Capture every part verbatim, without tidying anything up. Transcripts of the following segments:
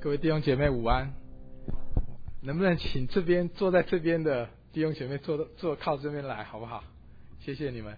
各位弟兄姐妹午安，能不能请这边坐在这边的弟兄姐妹坐坐靠这边来好不好？谢谢你们。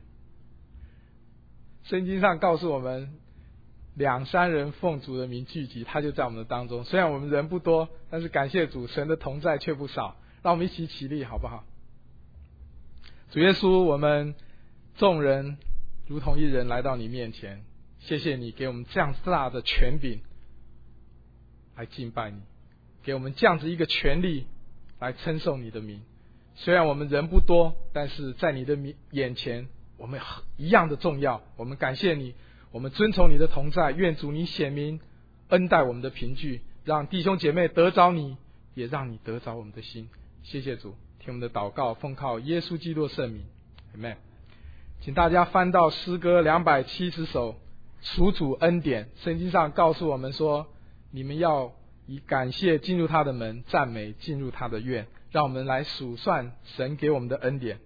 圣经上告诉我们，两三人奉主的名聚集，他就在我们的当中。虽然我们人不多，但是感谢主，神的同在却不少。让我们一起起立好不好？主耶稣，我们众人如同一人来到你面前，谢谢你给我们这样大的权柄来敬拜你，给我们这样子一个权利来称颂你的名。虽然我们人不多，但是在你的眼前我们一样的重要。我们感谢你，我们遵从你的同在，愿主你显明恩待我们的凭据，让弟兄姐妹得着你，也让你得着我们的心。谢谢主，听我们的祷告，奉靠耶稣基督圣名 Amen。 请大家翻到诗歌两百七十首，属主恩典。圣经上告诉我们说，你们要以感谢进入他的门，赞美进入他的院。让我们来数算神给我们的恩典。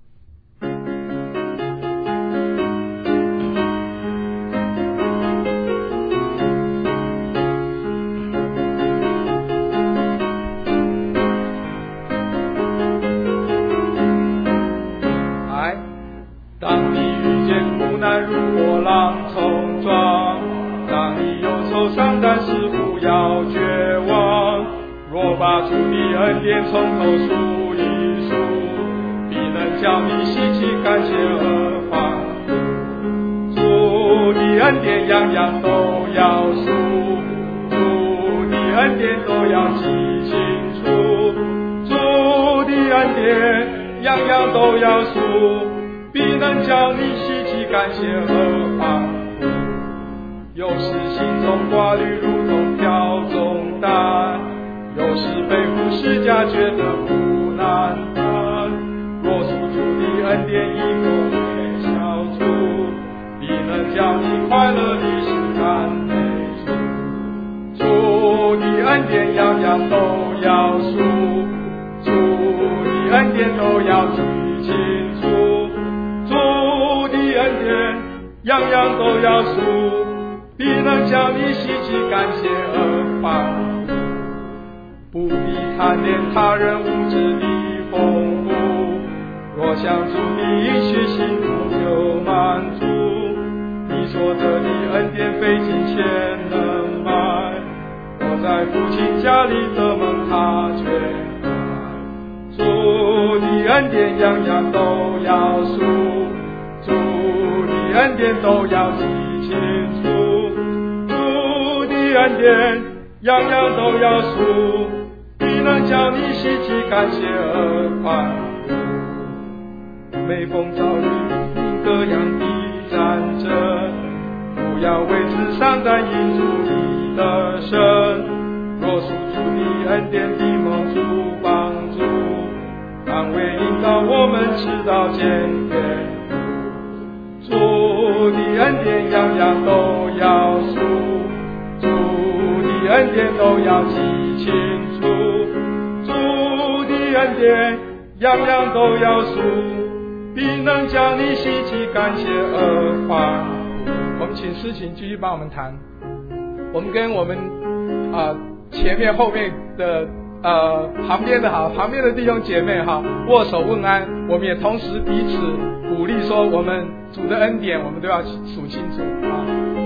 来，当你遇见苦难如波浪冲撞，当你忧愁伤但似乎要绝望，若把主的恩典从头数一数，必能叫你喜气感谢而欢呼。主的恩典样样都要数，主的恩典都要记清楚，主的恩典样样都要数，必能叫你喜气感谢而欢呼。有时心中挂虑如同挑重担，有时背负十架觉得苦难担，若属主的恩典一个微小处，必能叫你快乐的心赞美主。主的恩典样样都要数，主的恩典都要记清楚，主的恩典样样都要数，必能叫你喜气感谢而欢呼。不必贪恋他人物质的丰富，若想主的应许，心中就满足。你所得的恩典费尽钱能买，我在父亲家里的门他却开。主的恩典样样都要数，主的恩典都要记清楚，主的恩典样样都要数，必能叫你喜气感谢而欢呼。每逢遭遇各样的战争，不要为此伤胆，因主你的神。若属主的恩典的蒙主帮助，安慰引导我们直到见天父。主的恩典样样都要数，主的恩典都要记清楚，主的恩典样样都要数，必能叫你喜气感谢而欢呼。 我们请诗琴继续帮我们弹。我们跟我们啊、呃、前面后面的呃旁边的好旁边的弟兄姐妹哈握手问安。我们也同时彼此鼓励说，我们主的恩典我们都要数清楚啊。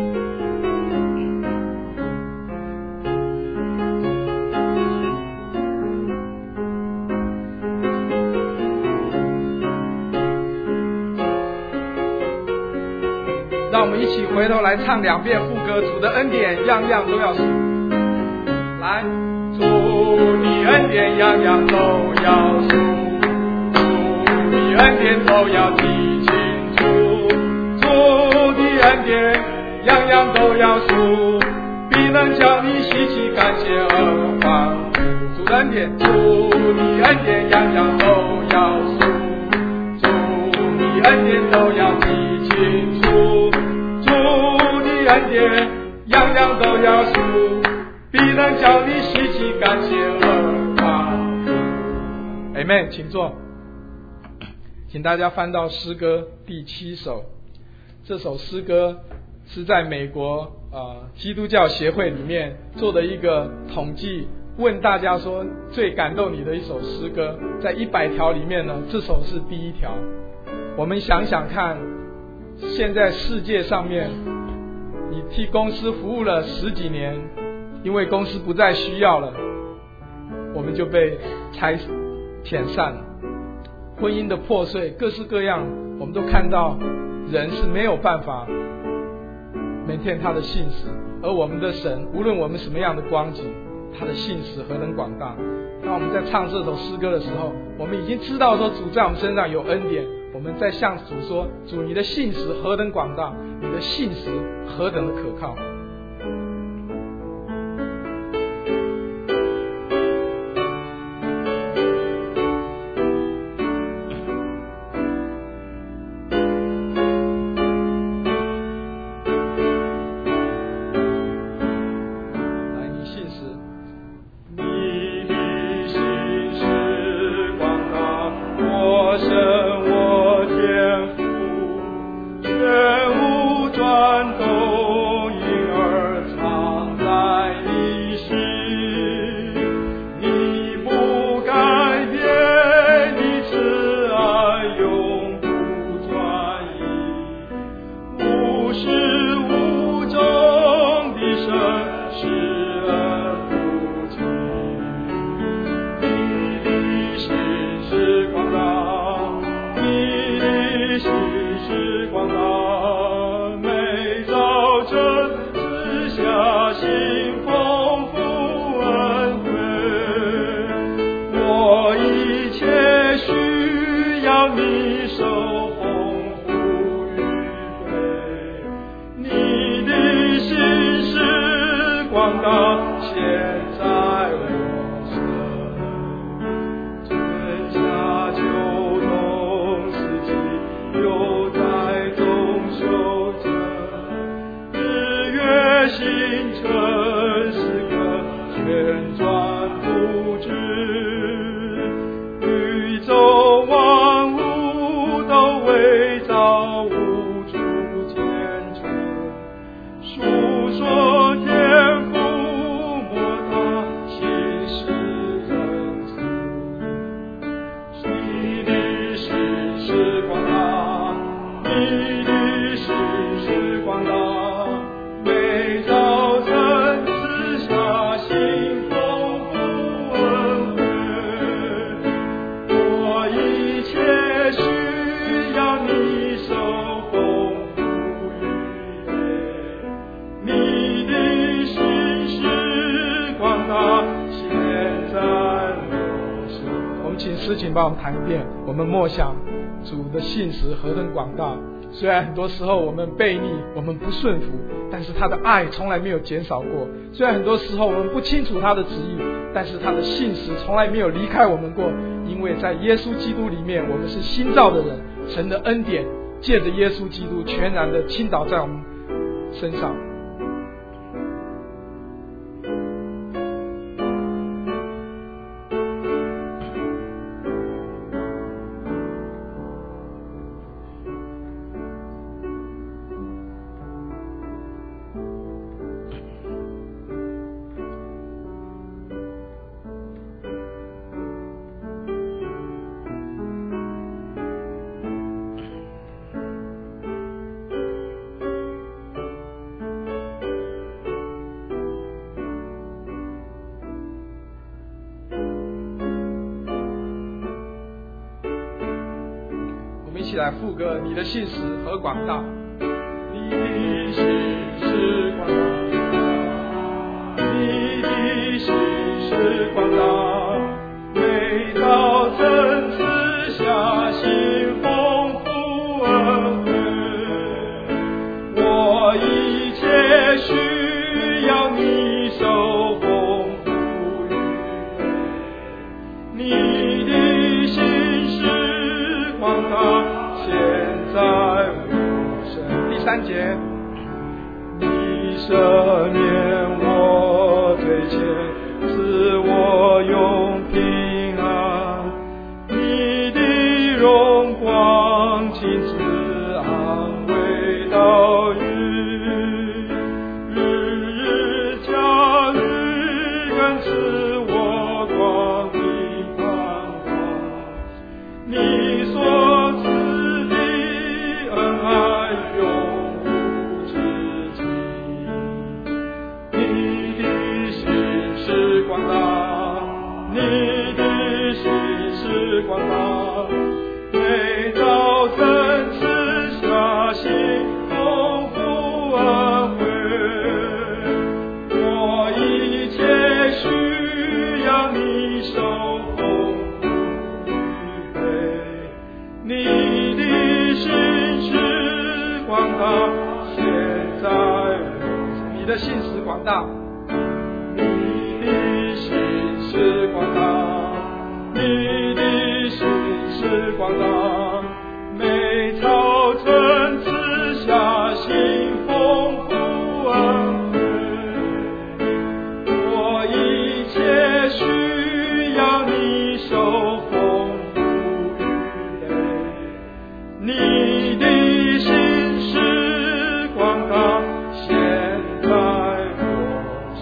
让我们一起回头来唱两遍副歌，主的恩典样样都要数。来， 主的恩典样样都要数，主的恩典都要记清楚，主的恩典样样都要数，必能叫你喜气感谢而欢呼。 主的恩典， 主的恩典样样都要数，主的恩典都要记清楚，主的恩典样样都要数，必能叫你喜气感谢而欢呼。 Amen， 请坐。请大家翻到诗歌第七首。这首诗歌是在美国呃基督教协会里面做的一个统计问大家说最感动你的一首诗歌，在一百条里面呢，这首是第一条。我们想想看，现在世界上面，你替公司服务了十几年，因为公司不再需要了，我们就被拆遣散了。婚姻的破碎，各式各样，我们都看到人是没有办法maintain他的信实，而我们的神，无论我们什么样的光景，他的信实何等广大。当我们在唱这首诗歌的时候，我们已经知道说主在我们身上有恩典，我们在向主说，主你的信实何等广大，你的信实何等的可靠。请帮我们谈一遍，我们默想主的信实何等广大。虽然很多时候我们悖逆，我们不顺服，但是他的爱从来没有减少过。虽然很多时候我们不清楚他的旨意，但是他的信实从来没有离开我们过。因为在耶稣基督里面，我们是新造的人，神的恩典借着耶稣基督全然的倾倒在我们身上。一起来副歌，你的信实何广大， 你的信实广大，你的信实广大，每早晨赐下新丰富恩惠，我一切需要你手丰富预备，你的信实广大，现在我身。 第三节， 你赦免我罪愆，赐我有赐我光明光华，你所赐的恩爱永无止境，你的心是广大，你的心是广大，每早晨赐下新丰富恩惠，我一切需要你手丰富预备，你的心是广大，现在我你的信实广大， 你的心是广大，你的心是广大，每早晨赐下新丰富恩惠，我一切需要你手丰富预备，你的心是广大，现在我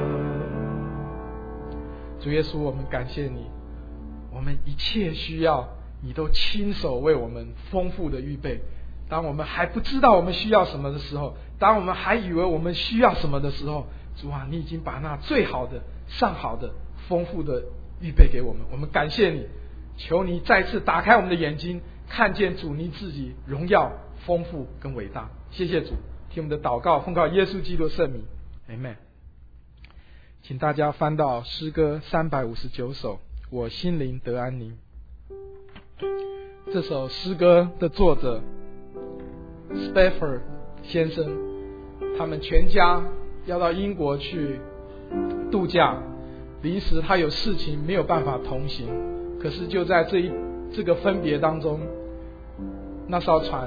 生。 主耶稣，我们感谢你，我们一切需要你都亲手为我们丰富的预备。当我们还不知道我们需要什么的时候，当我们还以为我们需要什么的时候，主啊，你已经把那最好的、上好的、丰富的预备给我们。我们感谢你，求你再次打开我们的眼睛，看见主你自己荣耀、丰富跟伟大。谢谢主，听我们的祷告，奉靠耶稣基督的圣名 ，Amen。请大家翻到诗歌三百五十九首，我心灵得安宁。这首诗歌的作者 Spafford 先生，他们全家要到英国去度假，临时他有事情没有办法同行，可是就在这一这个分别当中，那艘船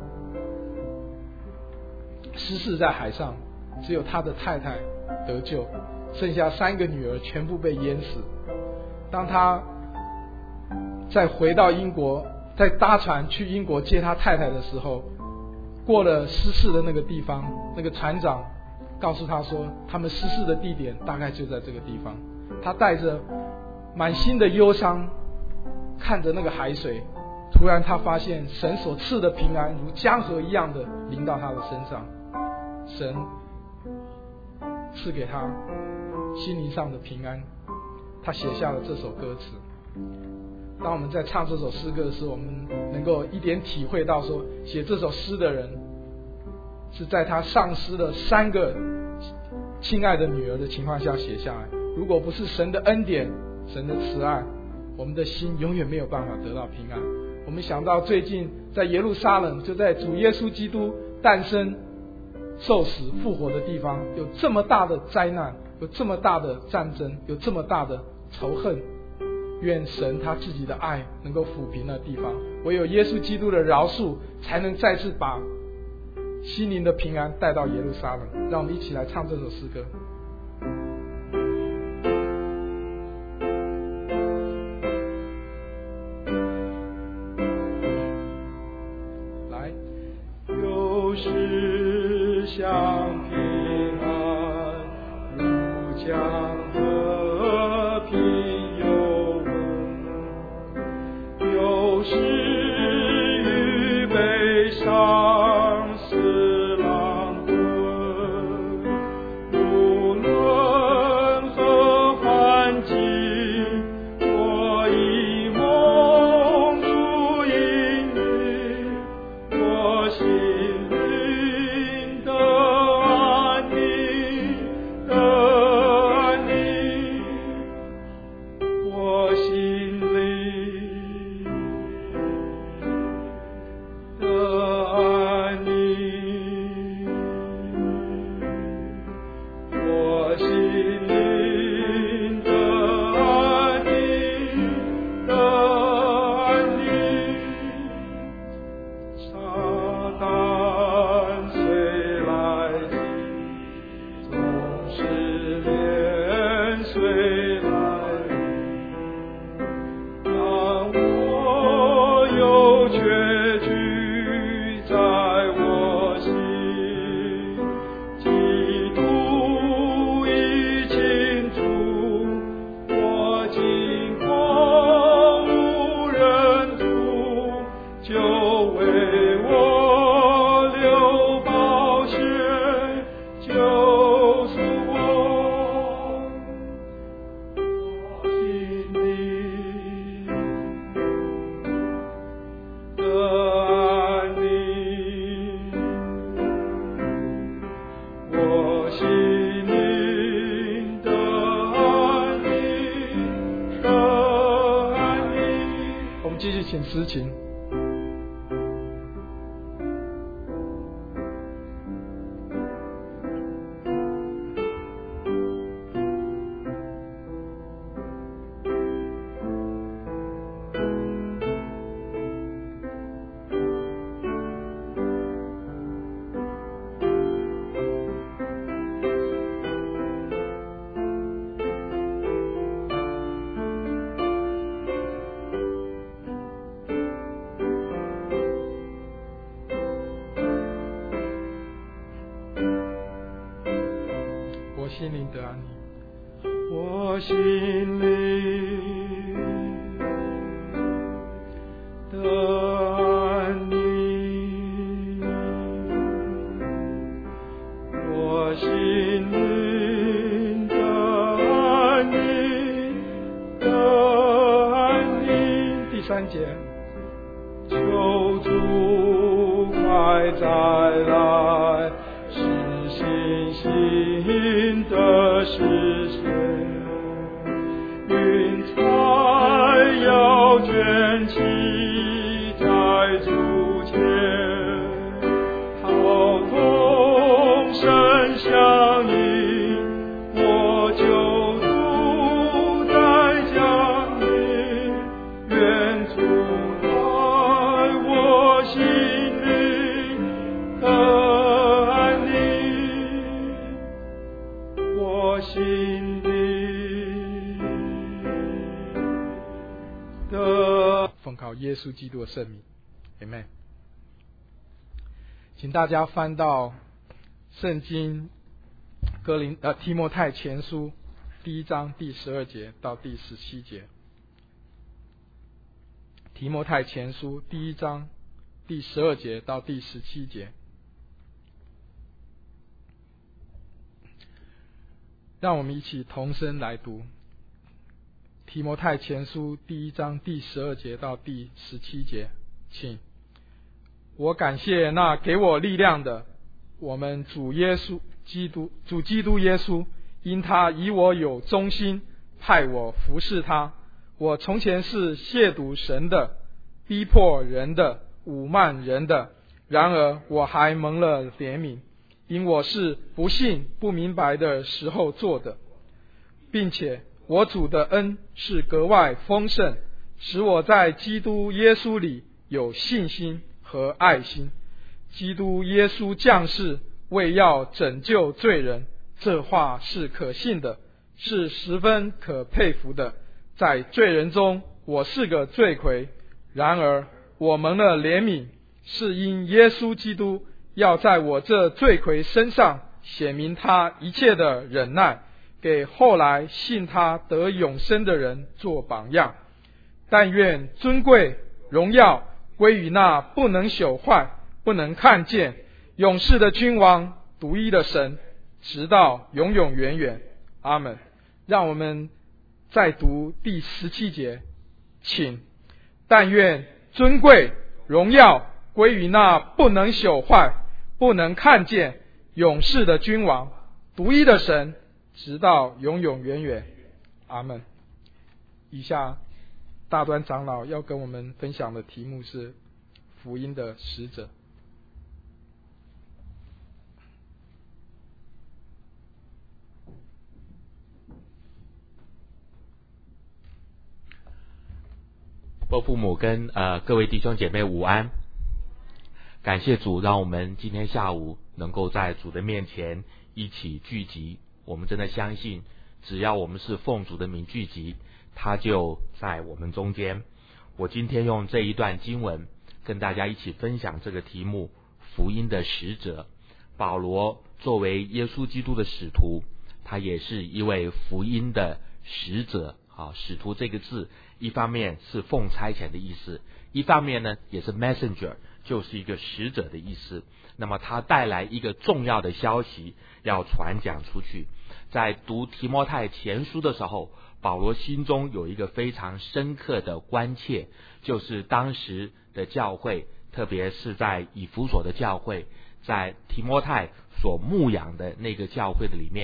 失事在海上，只有他的太太得救，剩下三个女儿全部被淹死。当他再回到英国，再搭船去英国接他太太的时候，过了失事的那个地方，那个船长告诉他说，他们失事的地点大概就在这个地方。他带着满心的忧伤看着那个海水，突然他发现神所赐的平安如江河一样的临到他的身上，神赐给他心灵上的平安，他写下了这首歌词。当我们在唱这首诗歌的时候，我们能够一点体会到说，写这首诗的人是在他丧失了三个亲爱的女儿的情况下写下来。如果不是神的恩典、神的慈爱，我们的心永远没有办法得到平安。我们想到最近在耶路撒冷，就在主耶稣基督诞生、受死、复活的地方，有这么大的灾难，有这么大的战争，有这么大的仇恨。愿神他自己的爱能够抚平那地方，唯有耶稣基督的饶恕，才能再次把心灵的平安带到耶路撒冷。让我们一起来唱这首诗歌。来， 有时想平安如江河平，有时与悲伤似浪滚，无论何环境，我以梦出阴云，我心灵的安宁，的安宁。 请诗琴。心灵得安宁， 我心灵得安宁，我心灵得安宁，得安宁。 第三节， 求主快再来，使信心的实现，云彩要卷起在主前，好同声响应，我救主在降临，愿主在我心里得安宁，我心里的奉靠耶稣基督的圣名 Amen。 请大家翻到圣经哥林呃提摩太前书第一章第十二节到第十七节。提摩太前书第一章第十二节到第十七节。让我们一起同声来读提摩太前书第一章第十二节到第十七节，请。我感谢那给我力量的，我们主耶稣基督，主基督耶稣，因他以我有忠心，派我服侍他。我从前是亵渎神的，逼迫人的，侮慢人的，然而我还蒙了怜悯，因我是不信不明白的时候做的，并且我主的恩是格外丰盛，使我在基督耶稣里有信心和爱心。基督耶稣降世为要拯救罪人，这话是可信的，是十分可佩服的。在罪人中我是个罪魁，然而我蒙了怜悯，是因耶稣基督要在我这罪魁身上显明他一切的忍耐，给后来信他得永生的人做榜样。但愿尊贵荣耀归于那不能朽坏、不能看见、永世的君王、独一的神，直到永永远远。阿们。让我们再读第十七节，请。但愿尊贵荣耀归于那不能朽坏、不能看见、永世的君王、独一的神，直到永永远远。阿们。以下大端长老要跟我们分享的题目是福音的使者。 伯父母跟呃各位弟兄姐妹午安，感谢主，让我们今天下午能够在主的面前一起聚集。我们真的相信，只要我们是奉主的名聚集，他就在我们中间。我今天用这一段经文跟大家一起分享这个题目：福音的使者。保罗作为耶稣基督的使徒，他也是一位福音的使者。啊，使徒这个字，一方面是奉差遣的意思，一方面呢也是 messenger， 就是一个使者的意思。那么他带来一个重要的消息要传讲出去。在读提摩太前书的时候，保罗心中有一个非常深刻的关切，就是当时的教会，特别是在以弗所的教会，在提摩太所牧养的那个教会的里面，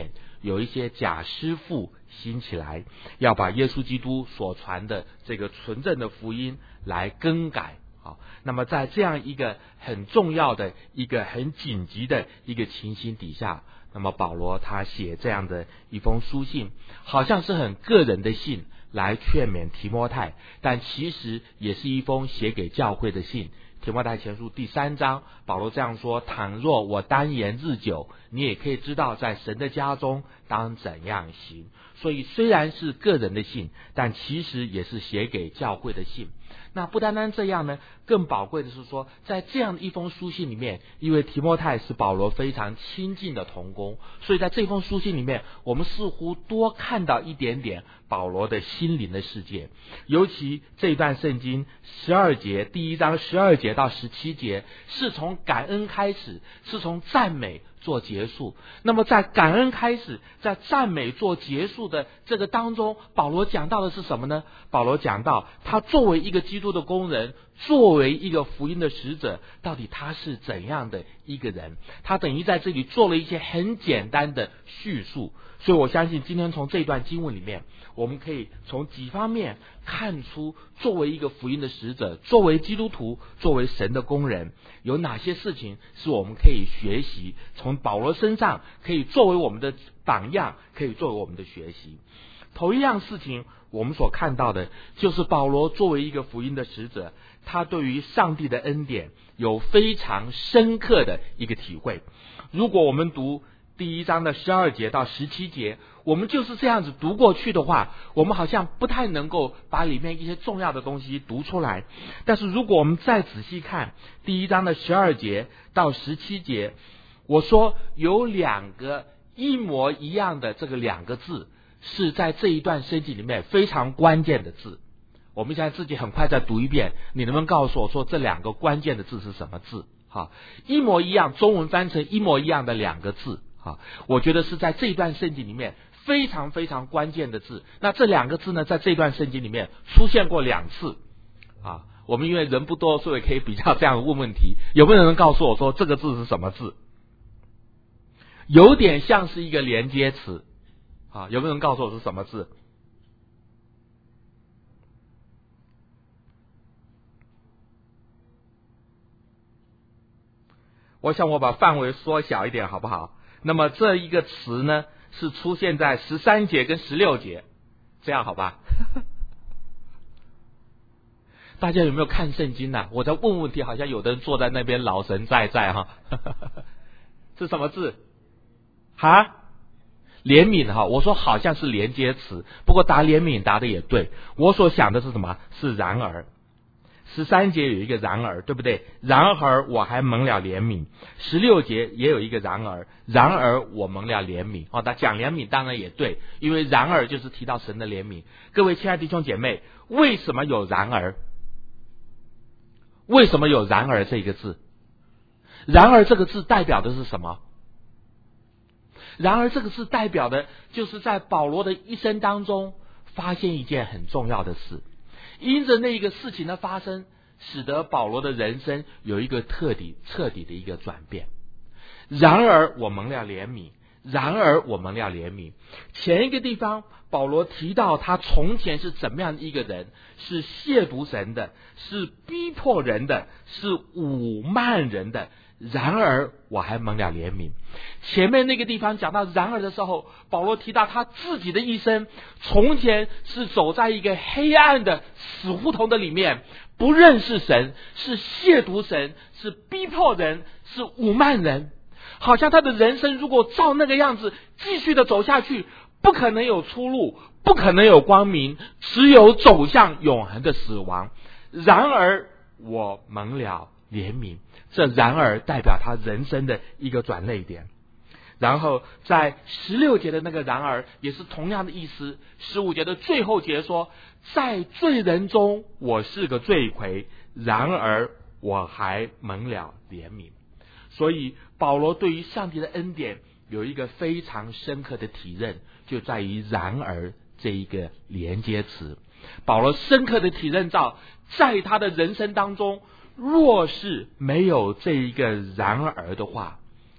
有一些假师傅兴起来，要把耶稣基督所传的这个纯正的福音来更改。好，那么在这样一个很重要的一个很紧急的一个情形底下，那么保罗他写这样的一封书信，好像是很个人的信来劝勉提摩太，但其实也是一封写给教会的信。提摩太前书第三章，保罗这样说：倘若我单言日久，你也可以知道在神的家中当怎样行。所以虽然是个人的信，但其实也是写给教会的信。那不单单这样呢，更宝贵的是说，在这样的一封书信里面，因为提摩太是保罗非常亲近的同工，所以在这封书信里面，我们似乎多看到一点点保罗的心灵的世界。尤其这段圣经十二节，第一章十二节到十七节，是从感恩开始，是从赞美做结束。那么在感恩开始，在赞美做结束的这个当中，保罗讲到的是什么呢？保罗讲到他作为一个基督的工人，作为一个福音的使者，到底他是怎样的一个人。他等于在这里做了一些很简单的叙述。所以我相信今天从这段经文里面，我们可以从几方面看出，作为一个福音的使者，作为基督徒，作为神的工人，有哪些事情是我们可以学习，从保罗身上可以作为我们的榜样，可以作为我们的学习。头一样事情我们所看到的就是保罗作为一个福音的使者，他对于上帝的恩典有非常深刻的一个体会。如果我们读第一章的十二节到十七节，我们就是这样子读过去的话，我们好像不太能够把里面一些重要的东西读出来。但是如果我们再仔细看第一章的十二节到十七节，我说有两个一模一样的这个两个字，是在这一段圣经里面非常关键的字。我们现在自己很快再读一遍，你能不能告诉我说这两个关键的字是什么字？好，一模一样，中文翻成一模一样的两个字。好，我觉得是在这一段圣经里面非常非常关键的字。那这两个字呢，在这段圣经里面出现过两次啊。我们因为人不多，所以可以比较这样问问题。有没有人能告诉我说这个字是什么字？有点像是一个连接词啊，有没有人告诉我是什么字？我想我把范围缩小一点好不好？那么这一个词呢，是出现在十三节跟十六节，这样好吧？大家有没有看圣经啊？我在问问题，好像有的人坐在那边老神在在哈。是什么字？哈？怜悯哈，我说好像是连接词，不过答怜悯答的也对。我所想的是什么？是然而。十三节有一个然而，对不对？然而我还蒙了怜悯。十六节也有一个然而，然而我蒙了怜悯。哦，他讲怜悯当然也对，因为然而就是提到神的怜悯。各位亲爱的弟兄姐妹，为什么有然而？为什么有然而这个字？然而这个字代表的是什么？然而这个字代表的就是在保罗的一生当中发现一件很重要的事。因着那个事情的发生，使得保罗的人生有一个彻底彻底的一个转变。然而我蒙了怜悯，然而我蒙了怜悯。前一个地方保罗提到他从前是怎么样的一个人，是亵渎神的，是逼迫人的，是侮慢人的，然而我还蒙了怜悯。前面那个地方讲到然而的时候，保罗提到他自己的一生，从前是走在一个黑暗的死胡同的里面，不认识神，是亵渎神，是逼迫人，是侮慢人。好像他的人生如果照那个样子继续的走下去，不可能有出路，不可能有光明，只有走向永恒的死亡。然而我蒙了怜悯，这然而代表他人生的一个转捩点。然后在十六节的那个然而也是同样的意思。十五节的最后节说，在罪人中我是个罪魁，然而我还蒙了怜悯。所以保罗对于上帝的恩典有一个非常深刻的体认，就在于然而这一个连接词。保罗深刻的体认到，在他的人生当中，若是没有这一个然而的话，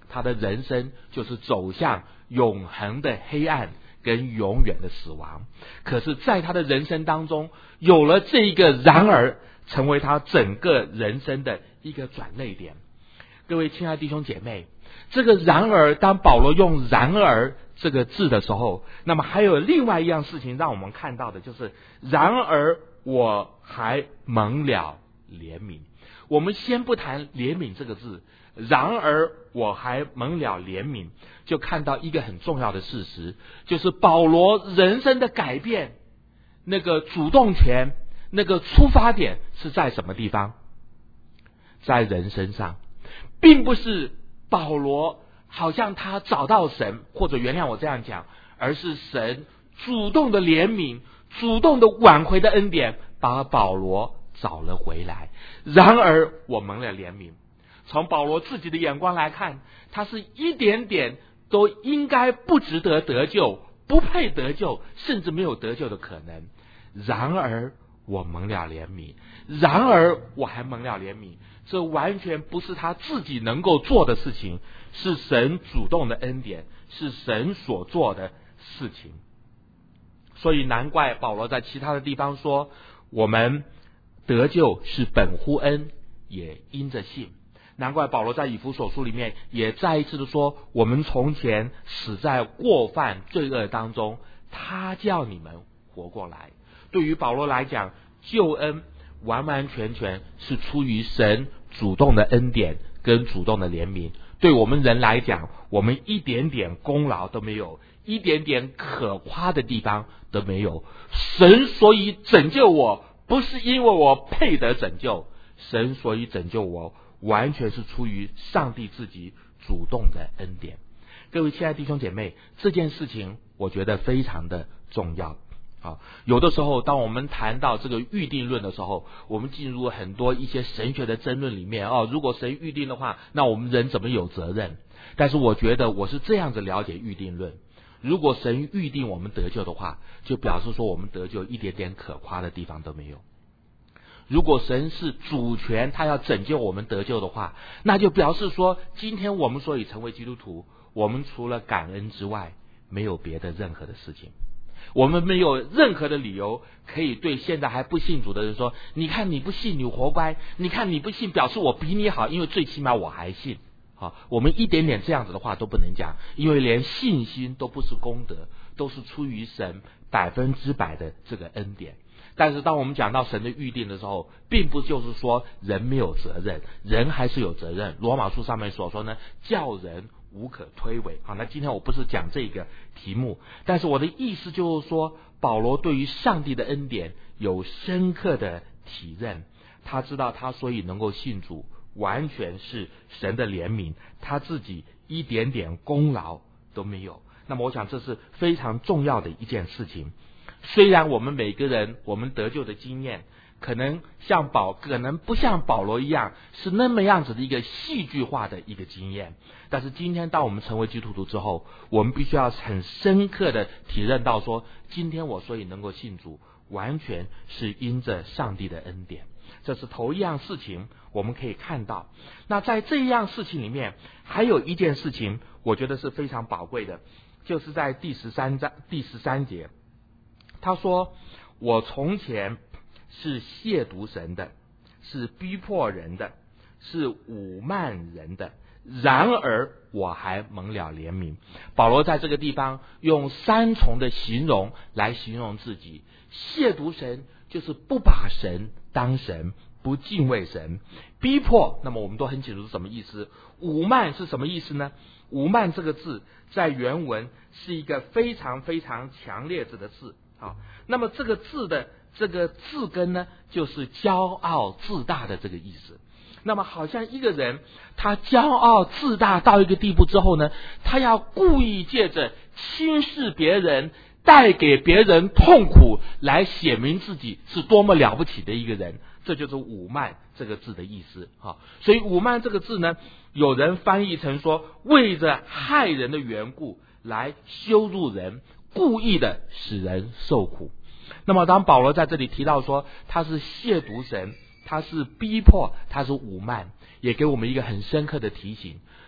他的人生就是走向永恒的黑暗跟永远的死亡。可是在他的人生当中，有了这一个然而，成为他整个人生的一个转捩点。各位亲爱的弟兄姐妹，这个然而，当保罗用然而这个字的时候，那么还有另外一样事情让我们看到的，就是然而我还蒙了怜悯。我们先不谈怜悯这个字，然而我还蒙了怜悯，就看到一个很重要的事实，就是保罗人生的改变，那个主动权，那个出发点是在什么地方？在人身上，并不是保罗好像他找到神，或者原谅我这样讲，而是神主动的怜悯，主动的挽回的恩典，把保罗找了回来。然而我蒙了怜悯。从保罗自己的眼光来看，他是一点点都应该不值得得救，不配得救，甚至没有得救的可能。然而我蒙了怜悯，然而我还蒙了怜悯，这完全不是他自己能够做的事情，是神主动的恩典，是神所做的事情。所以难怪保罗在其他的地方说，我们得救是本乎恩，也因着信。难怪保罗在以弗所书里面也再一次的说，我们从前死在过犯罪恶当中，他叫你们活过来。对于保罗来讲，救恩完完全全是出于神主动的恩典跟主动的怜悯。对我们人来讲，我们一点点功劳都没有，一点点可夸的地方都没有。神所以拯救我，不是因为我配得拯救，神所以拯救我，完全是出于上帝自己主动的恩典。各位亲爱的弟兄姐妹，这件事情我觉得非常的重要。好，有的时候当我们谈到这个预定论的时候，我们进入很多一些神学的争论里面哦，如果神预定的话，那我们人怎么有责任？但是我觉得我是这样子了解预定论，如果神预定我们得救的话，就表示说我们得救一点点可夸的地方都没有。如果神是主权，他要拯救我们得救的话，那就表示说今天我们所以成为基督徒，我们除了感恩之外没有别的任何的事情。我们没有任何的理由可以对现在还不信主的人说，你看你不信你活该，你看你不信表示我比你好，因为最起码我还信。好，我们一点点这样子的话都不能讲，因为连信心都不是功德，都是出于神百分之百的这个恩典。但是当我们讲到神的预定的时候，并不就是说人没有责任，人还是有责任。罗马书上面所说呢，叫人无可推诿。好，那今天我不是讲这个题目，但是我的意思就是说，保罗对于上帝的恩典有深刻的体认，他知道他所以能够信主，完全是神的怜悯，他自己一点点功劳都没有。那么我想这是非常重要的一件事情。虽然我们每个人我们得救的经验可能像保可能不像保罗一样是那么样子的一个戏剧化的一个经验，但是今天当我们成为基督徒之后，我们必须要很深刻的体认到说，今天我所以能够信主，完全是因着上帝的恩典。这是头一样事情我们可以看到。那在这一样事情里面，还有一件事情我觉得是非常宝贵的，就是在第十三章第十三节，他说，我从前是亵渎神的，是逼迫人的，是侮慢人的，然而我还蒙了怜悯。保罗在这个地方用三重的形容来形容自己。亵渎神就是不把神当神，不敬畏神。逼迫，那么我们都很清楚是什么意思。侮慢是什么意思呢？侮慢这个字在原文是一个非常非常强烈的字。好，那么这个字的这个字根呢，就是骄傲自大的这个意思。那么好像一个人他骄傲自大到一个地步之后呢，他要故意借着轻视别人，带给别人痛苦，来显明自己是多么了不起的一个人。这就是侮慢这个字的意思。好，所以侮慢这个字呢，有人翻译成说为着害人的缘故来羞辱人，故意的使人受苦。那么当保罗在这里提到说他是亵渎神，他是逼迫，他是侮慢，也给我们一个很深刻的提醒，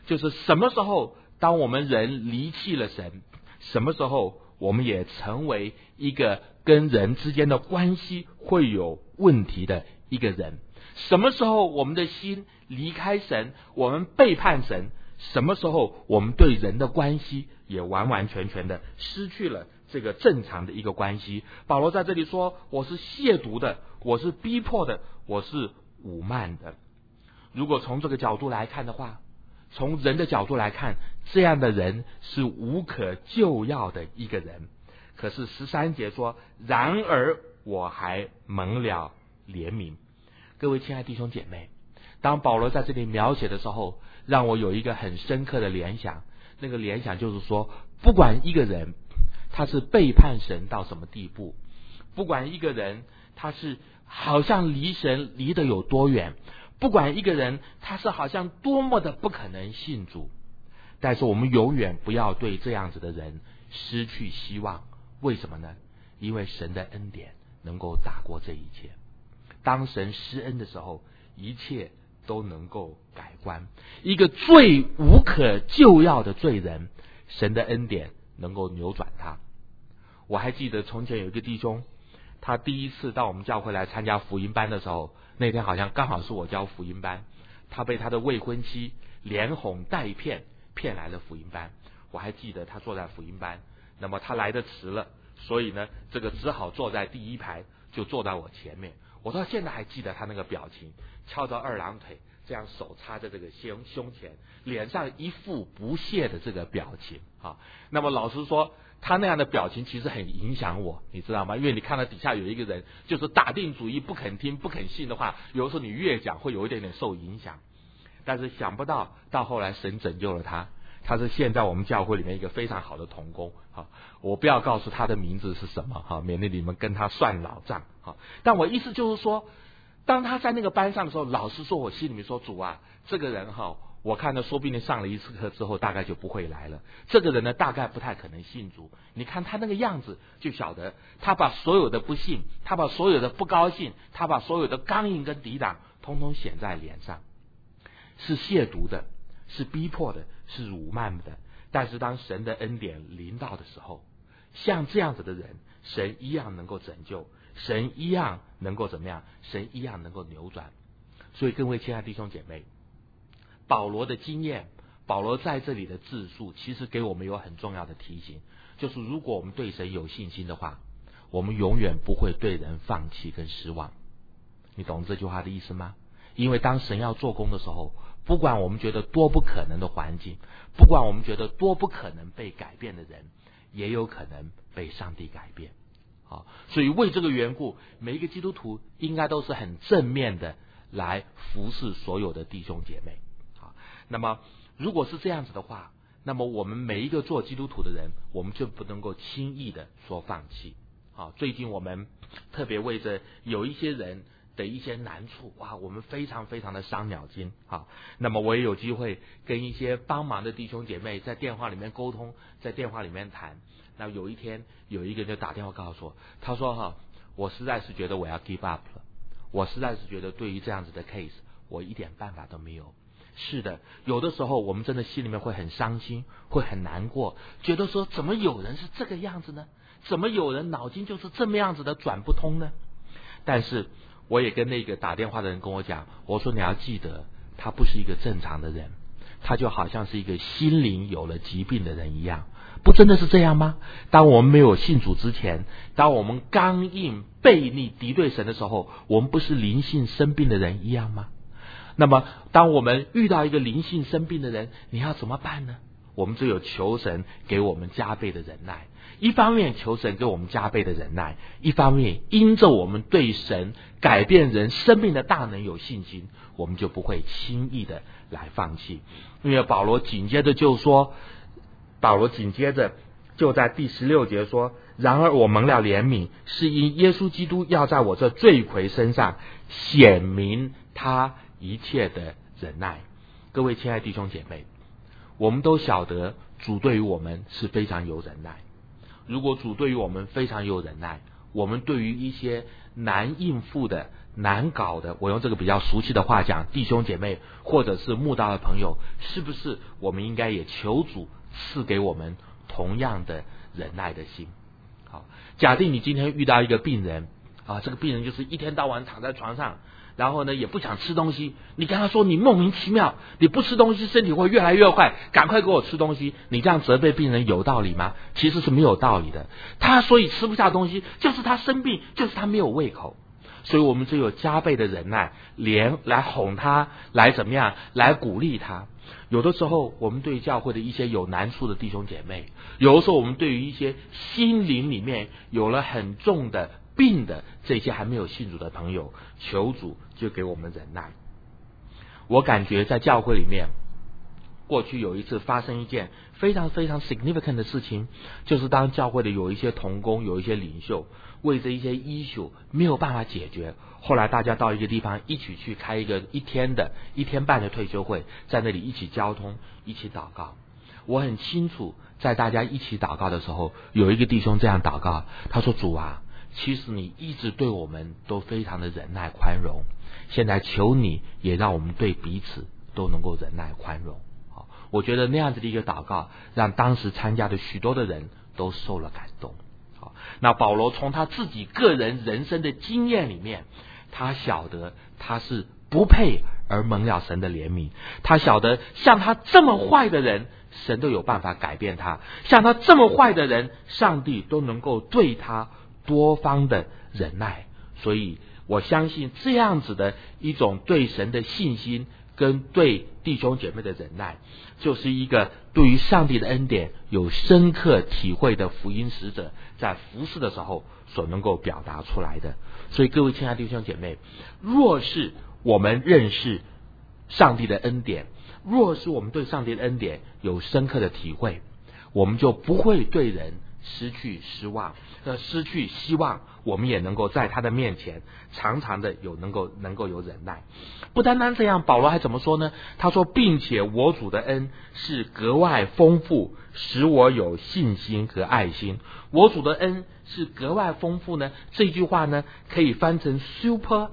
就是什么时候当我们人离弃了神，什么时候我们也成为一个跟人之间的关系会有问题的一个人。什么时候我们的心离开神，我们背叛神，什么时候我们对人的关系也完完全全的失去了这个正常的一个关系。保罗在这里说，我是亵渎的，我是逼迫的，我是侮慢的。如果从这个角度来看的话，从人的角度来看，这样的人是无可救药的一个人。可是十三节说，然而我还蒙了怜悯。各位亲爱弟兄姐妹，当保罗在这里描写的时候，让我有一个很深刻的联想。那个联想就是说，不管一个人他是背叛神到什么地步，不管一个人他是好像离神离得有多远，不管一个人他是好像多么的不可能信主，但是我们永远不要对这样子的人失去希望。为什么呢？因为神的恩典能够大过这一切。当神施恩的时候，一切都能够改观。一个最无可救药的罪人，神的恩典能够扭转他。我还记得从前有一个弟兄，他第一次到我们教会来参加福音班的时候，那天好像刚好是我教福音班，他被他的未婚妻连哄带骗骗来了福音班。我还记得他坐在福音班，那么他来的迟了，所以呢这个只好坐在第一排，就坐在我前面。我到现在还记得他那个表情，翘着二郎腿，这样手插在这个胸胸前，脸上一副不屑的这个表情啊。那么老实说，他那样的表情其实很影响我，你知道吗？因为你看到底下有一个人就是打定主意不肯听不肯信的话，有的时候你越讲会有一点点受影响。但是想不到到后来神拯救了他，他是现在我们教会里面一个非常好的同工。我不要告诉他的名字是什么，免得你们跟他算老账。但我意思就是说，当他在那个班上的时候，老实说我心里面说，主啊，这个人哈，我看他说不定上了一次课之后大概就不会来了，这个人呢大概不太可能信主。你看他那个样子就晓得，他把所有的不信，他把所有的不高兴，他把所有的刚硬跟抵挡通通显在脸上，是亵渎的，是逼迫的，是辱骂的。但是当神的恩典临到的时候，像这样子的人，神一样能够拯救，神一样能够怎么样？神一样能够扭转。所以各位亲爱的弟兄姐妹，保罗的经验，保罗在这里的自述，其实给我们有很重要的提醒，就是如果我们对神有信心的话，我们永远不会对人放弃跟失望。你懂这句话的意思吗？因为当神要做工的时候，不管我们觉得多不可能的环境，不管我们觉得多不可能被改变的人，也有可能被上帝改变。好，所以为这个缘故，每一个基督徒应该都是很正面的来服侍所有的弟兄姐妹。好，那么如果是这样子的话，那么我们每一个做基督徒的人，我们就不能够轻易的说放弃。好，最近我们特别为着有一些人的一些难处，哇，我们非常非常的伤脑筋。好，那么我也有机会跟一些帮忙的弟兄姐妹在电话里面沟通，在电话里面谈。那有一天有一个人就打电话告诉我，他说哈，我实在是觉得我要 give up 了，我实在是觉得对于这样子的 case 我一点办法都没有。是的，有的时候我们真的心里面会很伤心，会很难过，觉得说怎么有人是这个样子呢？怎么有人脑筋就是这么样子的转不通呢？但是我也跟那个打电话的人跟我讲，我说你要记得，他不是一个正常的人，他就好像是一个心灵有了疾病的人一样。不真的是这样吗？当我们没有信主之前，当我们刚硬悖逆敌对神的时候，我们不是灵性生病的人一样吗？那么当我们遇到一个灵性生病的人，你要怎么办呢？我们只有求神给我们加倍的忍耐，一方面求神给我们加倍的忍耐，一方面因着我们对神改变人生命的大能有信心，我们就不会轻易的来放弃。因为保罗紧接着就说，保罗紧接着就在第十六节说，然而我蒙了怜悯，是因耶稣基督要在我这罪魁身上显明他一切的忍耐。各位亲爱的弟兄姐妹，我们都晓得主对于我们是非常有忍耐。如果主对于我们非常有忍耐， 我们对于一些难应付的、难搞的，我用这个比较熟悉的话讲，弟兄姐妹或者是慕道的朋友，是不是我们应该也求主赐给我们同样的忍耐的心？好，假定你今天遇到一个病人啊，这个病人就是一天到晚躺在床上，然后呢也不想吃东西，你跟他说你莫名其妙，你不吃东西身体会越来越坏，赶快给我吃东西，你这样责备病人有道理吗？其实是没有道理的。他所以吃不下东西，就是他生病，就是他没有胃口。所以我们只有加倍的忍耐，连来哄他，来怎么样，来鼓励他。有的时候我们对教会的一些有难处的弟兄姐妹，有的时候我们对于一些心灵里面有了很重的病的这些还没有信主的朋友，求主就给我们忍耐。我感觉在教会里面，过去有一次发生一件非常非常 significant 的事情，就是当教会的有一些同工，有一些领袖为着一些 issue 没有办法解决，后来大家到一个地方一起去开一个一天的一天半的退休会，在那里一起交通，一起祷告。我很清楚在大家一起祷告的时候，有一个弟兄这样祷告，他说，主啊，其实你一直对我们都非常的忍耐宽容，现在求你也让我们对彼此都能够忍耐宽容。我觉得那样子的一个祷告，让当时参加的许多的人都受了感动。好，那保罗从他自己个人人生的经验里面，他晓得他是不配而蒙了神的怜悯，他晓得像他这么坏的人，神都有办法改变他，像他这么坏的人，上帝都能够对他多方的忍耐。所以我相信这样子的一种对神的信心跟对弟兄姐妹的忍耐，就是一个对于上帝的恩典有深刻体会的福音使者在服事的时候所能够表达出来的。所以各位亲爱的弟兄姐妹，若是我们认识上帝的恩典，若是我们对上帝的恩典有深刻的体会，我们就不会对人失去失望，呃，失去希望，我们也能够在他的面前常常的有能够能够有忍耐。不单单这样，保罗还怎么说呢？他说，并且我主的恩是格外丰富，使我有信心和爱心。我主的恩是格外丰富呢，这句话呢可以翻成 super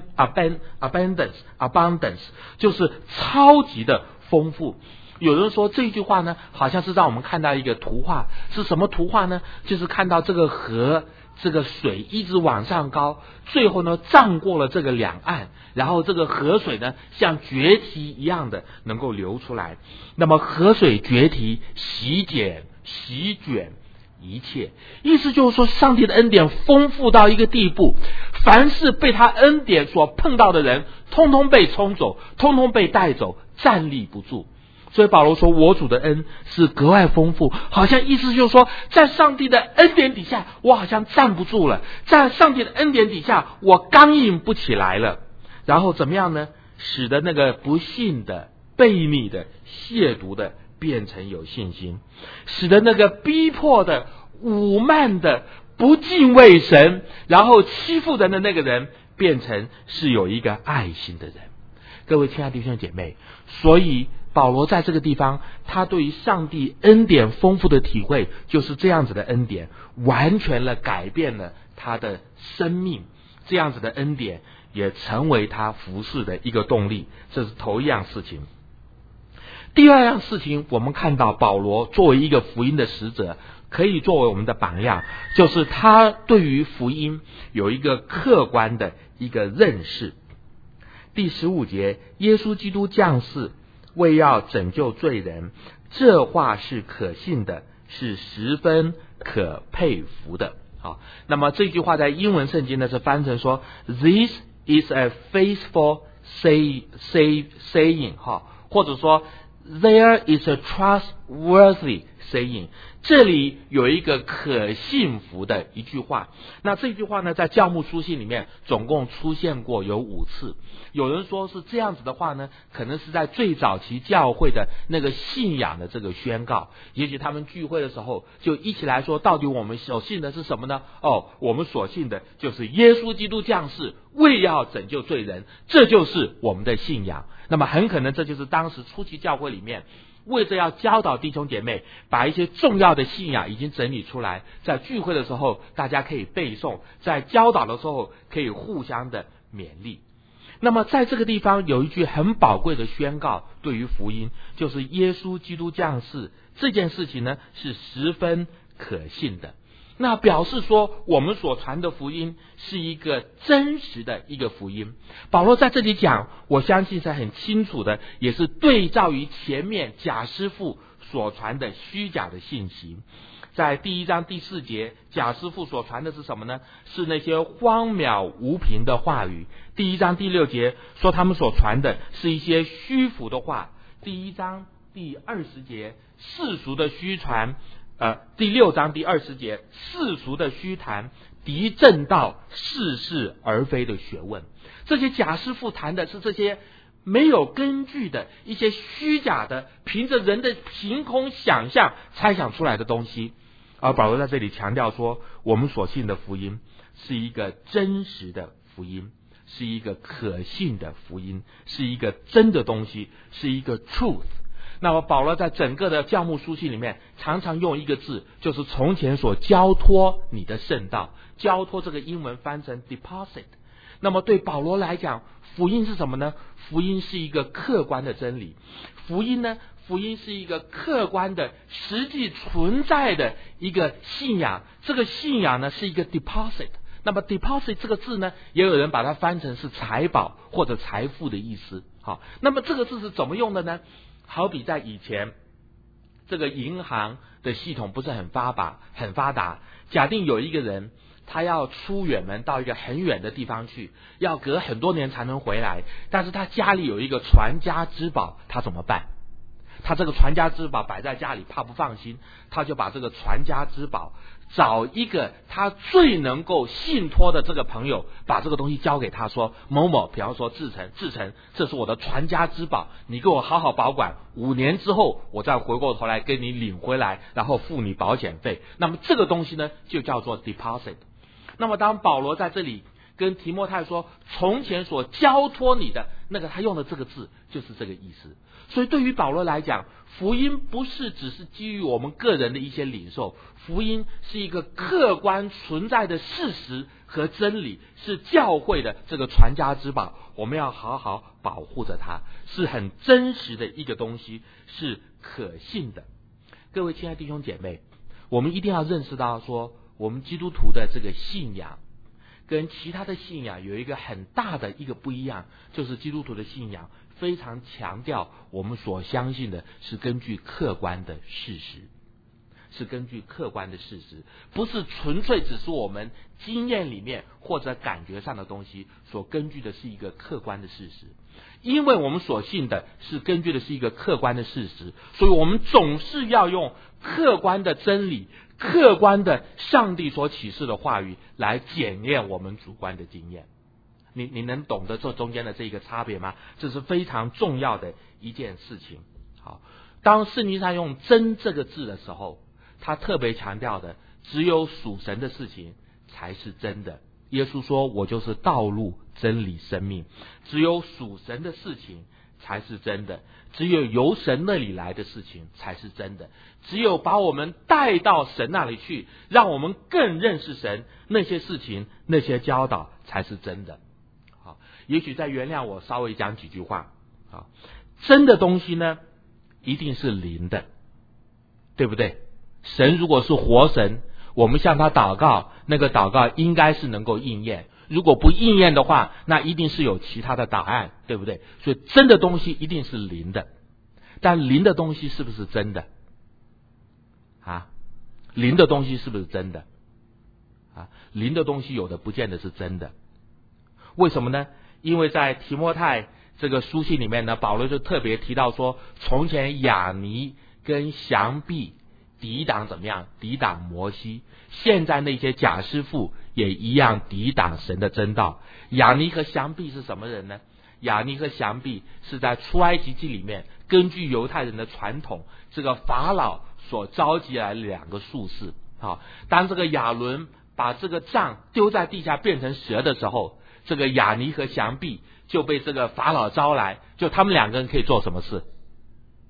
abundance abundance， 就是超级的丰富。有人说这句话呢，好像是让我们看到一个图画，是什么图画呢？就是看到这个河，这个水一直往上高，最后呢涨过了这个两岸，然后这个河水呢像决堤一样的能够流出来。那么河水决堤，席卷席卷一切，意思就是说，上帝的恩典丰富到一个地步，凡是被他恩典所碰到的人，通通被冲走，通通被带走，站立不住。所以保罗说，我主的恩是格外丰富，好像意思就是说，在上帝的恩典底下，我好像站不住了，在上帝的恩典底下，我刚硬不起来了。然后怎么样呢？使得那个不信的、悖逆的、亵渎的变成有信心，使得那个逼迫的、侮慢的、不敬畏神，然后欺负人的那个人，变成是有一个爱心的人。各位亲爱的弟兄姐妹，所以保罗在这个地方，他对于上帝恩典丰富的体会，就是这样子的恩典完全了改变了他的生命，这样子的恩典也成为他服事的一个动力。这是头一样事情。第二样事情，我们看到保罗作为一个福音的使者，可以作为我们的榜样，就是他对于福音有一个客观的一个认识。第十五节，耶稣基督降世为要拯救罪人，这话是可信的，是十分可佩服的。好，那么这句话在英文圣经呢是翻成说 This is a faithful say, say, saying 哈，或者说 There is a trustworthy saying， 这里有一个可信服的一句话。那这句话呢在教牧书信里面总共出现过有五次。有人说是这样子的话呢，可能是在最早期教会的那个信仰的这个宣告，也许他们聚会的时候就一起来说，到底我们所信的是什么呢？哦，我们所信的就是耶稣基督降世为要拯救罪人，这就是我们的信仰。那么很可能这就是当时初期教会里面为着要教导弟兄姐妹，把一些重要的信仰已经整理出来，在聚会的时候大家可以背诵，在教导的时候可以互相的勉励。那么在这个地方有一句很宝贵的宣告，对于福音，就是耶稣基督降世这件事情呢是十分可信的。那表示说我们所传的福音是一个真实的一个福音。保罗在这里讲，我相信是很清楚的，也是对照于前面假师傅所传的虚假的信息。在第一章第四节，假师傅所传的是什么呢？是那些荒渺无凭的话语。第一章第六节说他们所传的是一些虚浮的话。第一章第二十节世俗的虚传，呃，第六章第二十节世俗的虚谈，敌正道似是而非的学问。这些假师傅谈的是这些没有根据的一些虚假的，凭着人的凭空想象猜想出来的东西。而保罗在这里强调说，我们所信的福音是一个真实的福音，是一个可信的福音，是一个真的东西，是一个 truth。 那么保罗在整个的教牧书信里面常常用一个字，就是从前所交托你的圣道。交托这个英文翻成 deposit。 那么对保罗来讲，福音是什么呢？福音是一个客观的真理。福音呢福音是一个客观的实际存在的一个信仰。这个信仰呢是一个 deposit。 那么 deposit 这个字呢，也有人把它翻成是财宝或者财富的意思。好，那么这个字是怎么用的呢？好比在以前这个银行的系统不是很发达很发达，假定有一个人他要出远门到一个很远的地方去，要隔很多年才能回来，但是他家里有一个传家之宝，他怎么办？他这个传家之宝摆在家里，怕不放心，他就把这个传家之宝找一个他最能够信托的这个朋友，把这个东西交给他，说某某，比方说志成，志成，这是我的传家之宝，你给我好好保管，五年之后我再回过头来跟你领回来，然后付你保险费。那么这个东西呢就叫做 deposit。 那么当保罗在这里跟提摩太说从前所交托你的那个，他用的这个字就是这个意思。所以对于保罗来讲，福音不是只是基于我们个人的一些领受，福音是一个客观存在的事实和真理，是教会的这个传家之宝，我们要好好保护着它，是很真实的一个东西，是可信的。各位亲爱的弟兄姐妹，我们一定要认识到说，我们基督徒的这个信仰跟其他的信仰有一个很大的一个不一样，就是基督徒的信仰非常强调我们所相信的是根据客观的事实，是根据客观的事实，不是纯粹只是我们经验里面或者感觉上的东西，所根据的是一个客观的事实。因为我们所信的是根据的是一个客观的事实，所以我们总是要用客观的真理，客观的上帝所启示的话语来检验我们主观的经验。你你能懂得这中间的这一个差别吗？这是非常重要的一件事情。好，当圣经上用真这个字的时候，他特别强调的只有属神的事情才是真的。耶稣说，我就是道路真理生命，只有属神的事情才是真的，只有由神那里来的事情才是真的，只有把我们带到神那里去，让我们更认识神，那些事情那些教导才是真的。好，也许再原谅我稍微讲几句话。好，真的东西呢一定是灵的，对不对？神如果是活神，我们向他祷告，那个祷告应该是能够应验，如果不应验的话，那一定是有其他的答案，对不对？所以真的东西一定是灵的，但灵的东西是不是真的啊？灵的东西是不是真的啊？灵的东西有的不见得是真的。为什么呢？因为在提摩太这个书信里面呢，保罗就特别提到说，从前亚尼跟详毕抵挡怎么样？抵挡摩西。现在那些假师傅也一样抵挡神的真道。亚尼和详毕是什么人呢？亚尼和详毕是在出埃及记里面，根据犹太人的传统，这个法老所召集来的两个术士。好，当这个亚伦把这个杖丢在地下变成蛇的时候，这个亚尼和详毕就被这个法老招来，就他们两个人可以做什么事？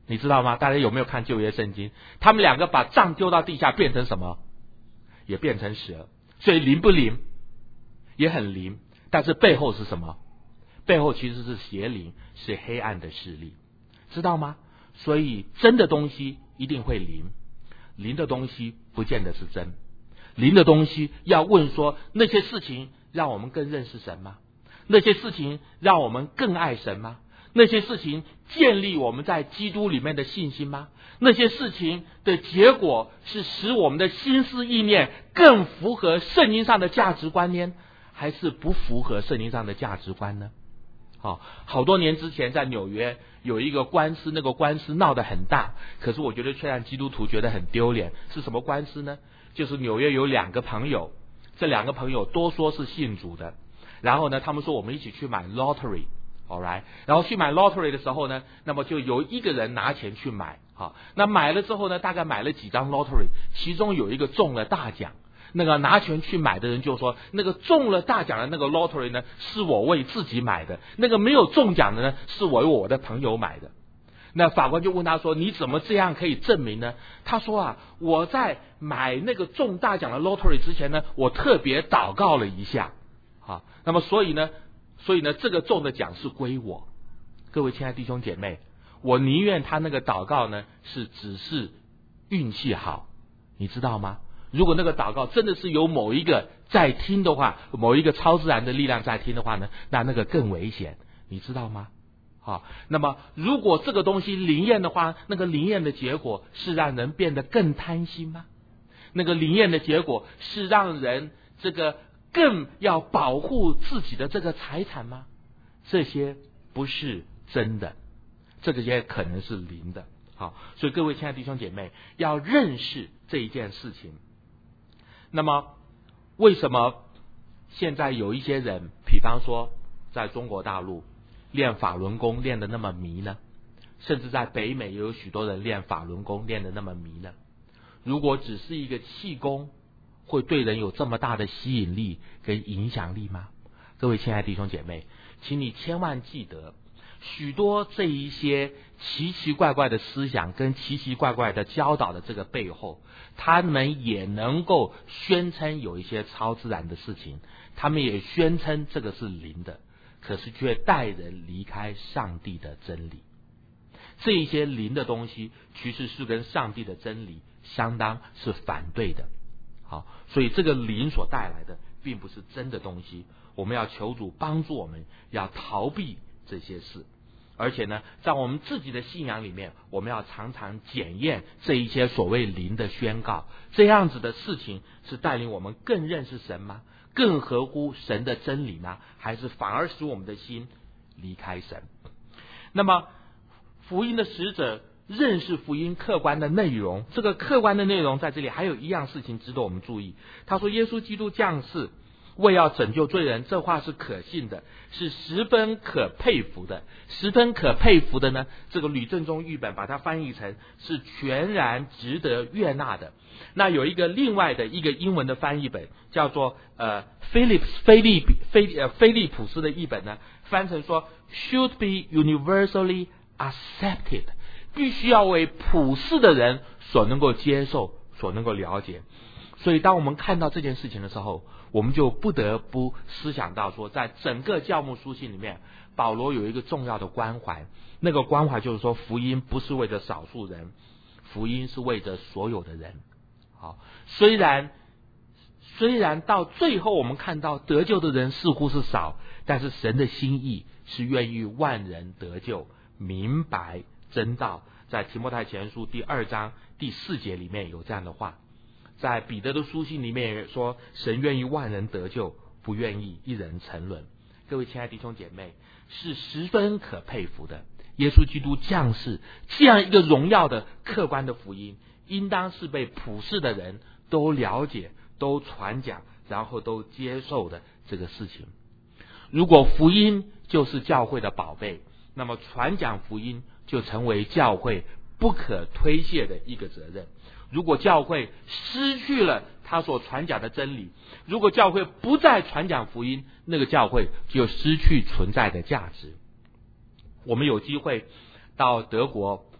你知道吗？大家有没有看旧约圣经？他们两个把杖丢到地下变成什么？也变成蛇。所以灵不灵？也很灵，但是背后是什么？背后其实是邪灵，是黑暗的势力，知道吗？所以真的东西一定会灵，灵的东西不见得是真。灵的东西要问说，那些事情让我们更认识神吗？那些事情让我们更爱神吗？那些事情建立我们在基督里面的信心吗？那些事情的结果是使我们的心思意念更符合圣经上的价值观呢，还是不符合圣经上的价值观呢？好，好多年之前在纽约有一个官司，那个官司闹得很大，可是我觉得却让基督徒觉得很丢脸。是什么官司呢？就是纽约有两个朋友，这两个朋友多说是信主的，然后呢，他们说我们一起去买 lottery。All right， 然后去买 lottery 的时候呢，那么就有一个人拿钱去买，好，那买了之后呢，大概买了几张 lottery， 其中有一个中了大奖，那个拿钱去买的人就说，那个中了大奖的那个 lottery 呢，是我为自己买的，那个没有中奖的呢，是我为我的朋友买的。那法官就问他说，你怎么这样可以证明呢？他说啊，我在买那个中大奖的 lottery 之前呢，我特别祷告了一下，好，那么所以呢所以呢，这个中的奖是归我。各位亲爱的弟兄姐妹，我宁愿他那个祷告呢是只是运气好，你知道吗？如果那个祷告真的是有某一个在听的话，某一个超自然的力量在听的话呢，那那个更危险，你知道吗？好，那么如果这个东西灵验的话，那个灵验的结果是让人变得更贪心吗？那个灵验的结果是让人这个更要保护自己的这个财产吗？这些不是真的，这个些可能是灵的。好，所以各位亲爱的弟兄姐妹，要认识这一件事情。那么为什么现在有一些人，比方说在中国大陆练法轮功练得那么迷呢？甚至在北美也有许多人练法轮功练得那么迷呢？如果只是一个气功，会对人有这么大的吸引力跟影响力吗？各位亲爱的弟兄姐妹，请你千万记得，许多这一些奇奇怪怪的思想跟奇奇怪怪的教导的这个背后，他们也能够宣称有一些超自然的事情，他们也宣称这个是灵的，可是却带人离开上帝的真理。这一些灵的东西其实是跟上帝的真理相当是反对的。好，所以这个灵所带来的并不是真的东西，我们要求主帮助我们，要逃避这些事。而且呢，在我们自己的信仰里面，我们要常常检验这一些所谓灵的宣告，这样子的事情是带领我们更认识神吗？更合乎神的真理吗？还是反而使我们的心离开神？那么福音的使者认识福音客观的内容，这个客观的内容在这里还有一样事情值得我们注意。他说耶稣基督降世为要拯救罪人，这话是可信的，是十分可佩服的。十分可佩服的呢，这个吕正中译本把它翻译成是全然值得悦纳的。那有一个另外的一个英文的翻译本叫做呃菲利菲利菲呃菲利普斯的译本呢，翻成说 should be universally accepted， 必须要为普世的人所能够接受，所能够了解。所以当我们看到这件事情的时候，我们就不得不思想到说，在整个教牧书信里面，保罗有一个重要的关怀，那个关怀就是说，福音不是为着少数人，福音是为着所有的人。好，虽然虽然到最后我们看到得救的人似乎是少，但是神的心意是愿意万人得救，明白真道。在提摩太前书第二章第四节里面有这样的话，在彼得的书信里面也说，神愿意万人得救，不愿意一人沉沦。各位亲爱的弟兄姐妹，是十分可佩服的。耶稣基督降世这样一个荣耀的客观的福音，应当是被普世的人都了解，都传讲，然后都接受的这个事情。如果福音就是教会的宝贝，那么传讲福音就成为教会不可推卸的一个责任。如果教会失去了他所传讲的真理，如果教会不再传讲福音，那个教会就失去存在的价值。我们有机会到德国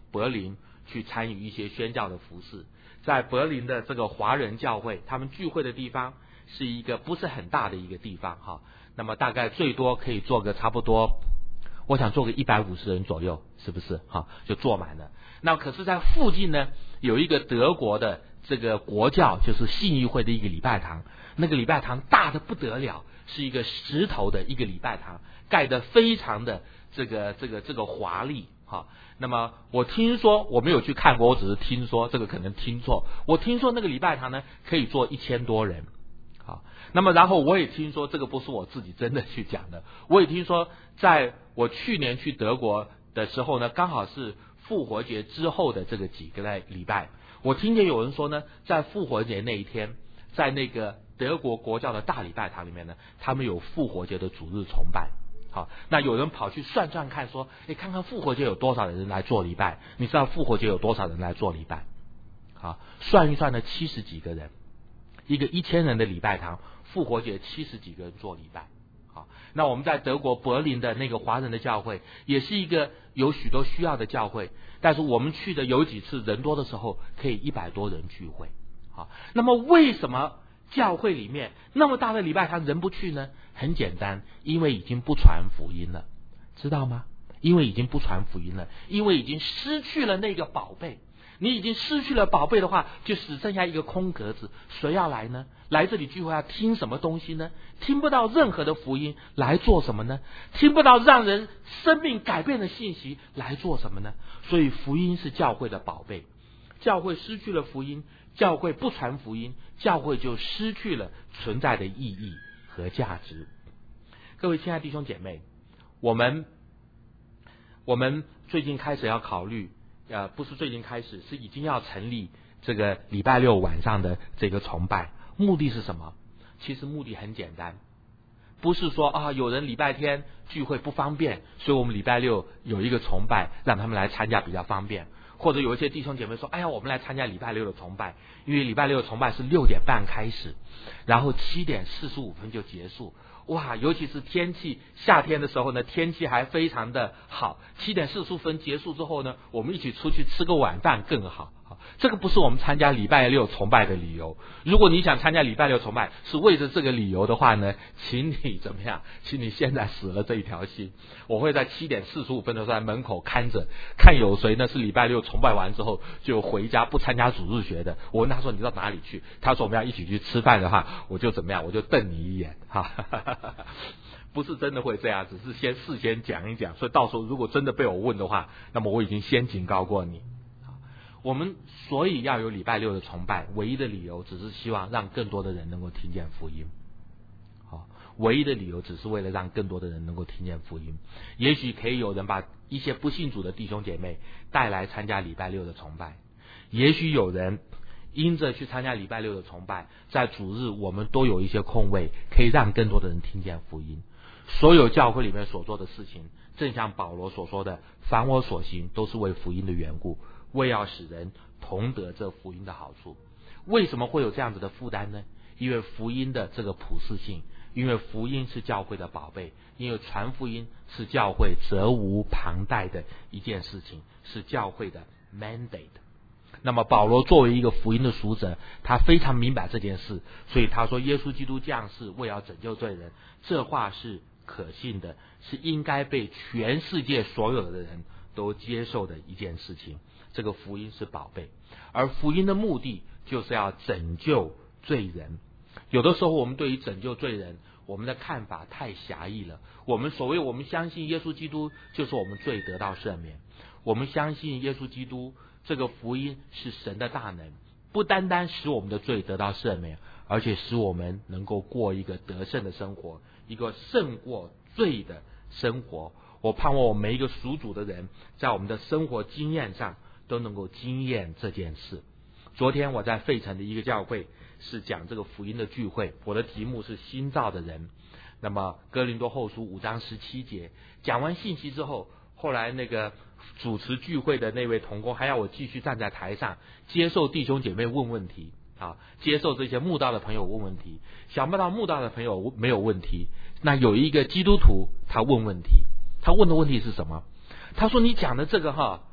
柏林去参与一些宣教的服事。在柏林的这个华人教会，他们聚会的地方是一个不是很大的一个地方哈，那么大概最多可以坐个差不多，我想坐个一百五十人左右，是不是哈？就坐满了。那可是在附近呢，有一个德国的这个国教，就是信义会的一个礼拜堂，那个礼拜堂大的不得了，是一个石头的一个礼拜堂，盖得非常的这个这个这个华丽哈。那么我听说，我没有去看过，我只是听说，这个可能听错。我听说那个礼拜堂呢可以坐一千多人，好，那么然后我也听说，这个不是我自己真的去讲的，我也听说，在我去年去德国的时候呢，刚好是复活节之后的这个几个礼拜，我听见有人说呢，在复活节那一天，在那个德国国教的大礼拜堂里面呢，他们有复活节的主日崇拜。好，那有人跑去算算看，说，哎，看看复活节有多少人来做礼拜？你知道复活节有多少人来做礼拜？好，算一算呢，七十几个人，一个一千人的礼拜堂，复活节七十几个人做礼拜。好，那我们在德国柏林的那个华人的教会，也是一个有许多需要的教会，但是我们去的有几次人多的时候，可以一百多人聚会。好，那么为什么教会里面那么大的礼拜堂人不去呢？很简单，因为已经不传福音了，知道吗？因为已经不传福音了，因为已经失去了那个宝贝。你已经失去了宝贝的话，就只剩下一个空格子，谁要来呢？来这里聚会要听什么东西呢？听不到任何的福音，来做什么呢？听不到让人生命改变的信息，来做什么呢？所以福音是教会的宝贝。教会失去了福音，教会不传福音，教会就失去了存在的意义和价值。各位亲爱的弟兄姐妹，我们我们最近开始要考虑，呃，不是最近开始，是已经要成立这个礼拜六晚上的这个崇拜。目的是什么？其实目的很简单，不是说啊有人礼拜天聚会不方便，所以我们礼拜六有一个崇拜，让他们来参加比较方便。或者有一些弟兄姐妹说，哎呀，我们来参加礼拜六的崇拜，因为礼拜六的崇拜是六点半开始，然后七点四十五分就结束。哇，尤其是天气夏天的时候呢，天气还非常的好，七点四十五分结束之后呢，我们一起出去吃个晚饭更好。这个不是我们参加礼拜六崇拜的理由。如果你想参加礼拜六崇拜是为着这个理由的话呢，请你怎么样？请你现在死了这一条心。我会在七点四十五分的时候在门口看着，看有谁呢是礼拜六崇拜完之后就回家不参加主日学的。我问他说你到哪里去？他说我们要一起去吃饭的话，我就怎么样？我就瞪你一眼哈。不是真的会这样，只是先事先讲一讲，所以到时候如果真的被我问的话，那么我已经先警告过你。我们所以要有礼拜六的崇拜，唯一的理由只是希望让更多的人能够听见福音。好，唯一的理由只是为了让更多的人能够听见福音。也许可以有人把一些不信主的弟兄姐妹带来参加礼拜六的崇拜，也许有人因着去参加礼拜六的崇拜，在主日我们都有一些空位，可以让更多的人听见福音。所有教会里面所做的事情，正像保罗所说的，凡我所行都是为福音的缘故，为要使人同得这福音的好处。为什么会有这样子的负担呢？因为福音的这个普世性，因为福音是教会的宝贝，因为传福音是教会责无旁贷的一件事情，是教会的 mandate。 那么保罗作为一个福音的属者，他非常明白这件事，所以他说耶稣基督降世为要拯救罪人，这话是可信的，是应该被全世界所有的人都接受的一件事情。这个福音是宝贝，而福音的目的就是要拯救罪人。有的时候我们对于拯救罪人，我们的看法太狭义了。我们所谓我们相信耶稣基督就是我们罪得到赦免，我们相信耶稣基督这个福音是神的大能，不单单使我们的罪得到赦免，而且使我们能够过一个得胜的生活，一个胜过罪的生活。我盼望我们每一个属主的人在我们的生活经验上都能够经验这件事。昨天我在费城的一个教会是讲这个福音的聚会，我的题目是新造的人。那么哥林多后书五章十七节讲完信息之后，后来那个主持聚会的那位同工还要我继续站在台上接受弟兄姐妹问问题啊，接受这些慕道的朋友问问题。想不到慕道的朋友没有问题，那有一个基督徒他问问题，他问的问题是什么？他说你讲的这个哈，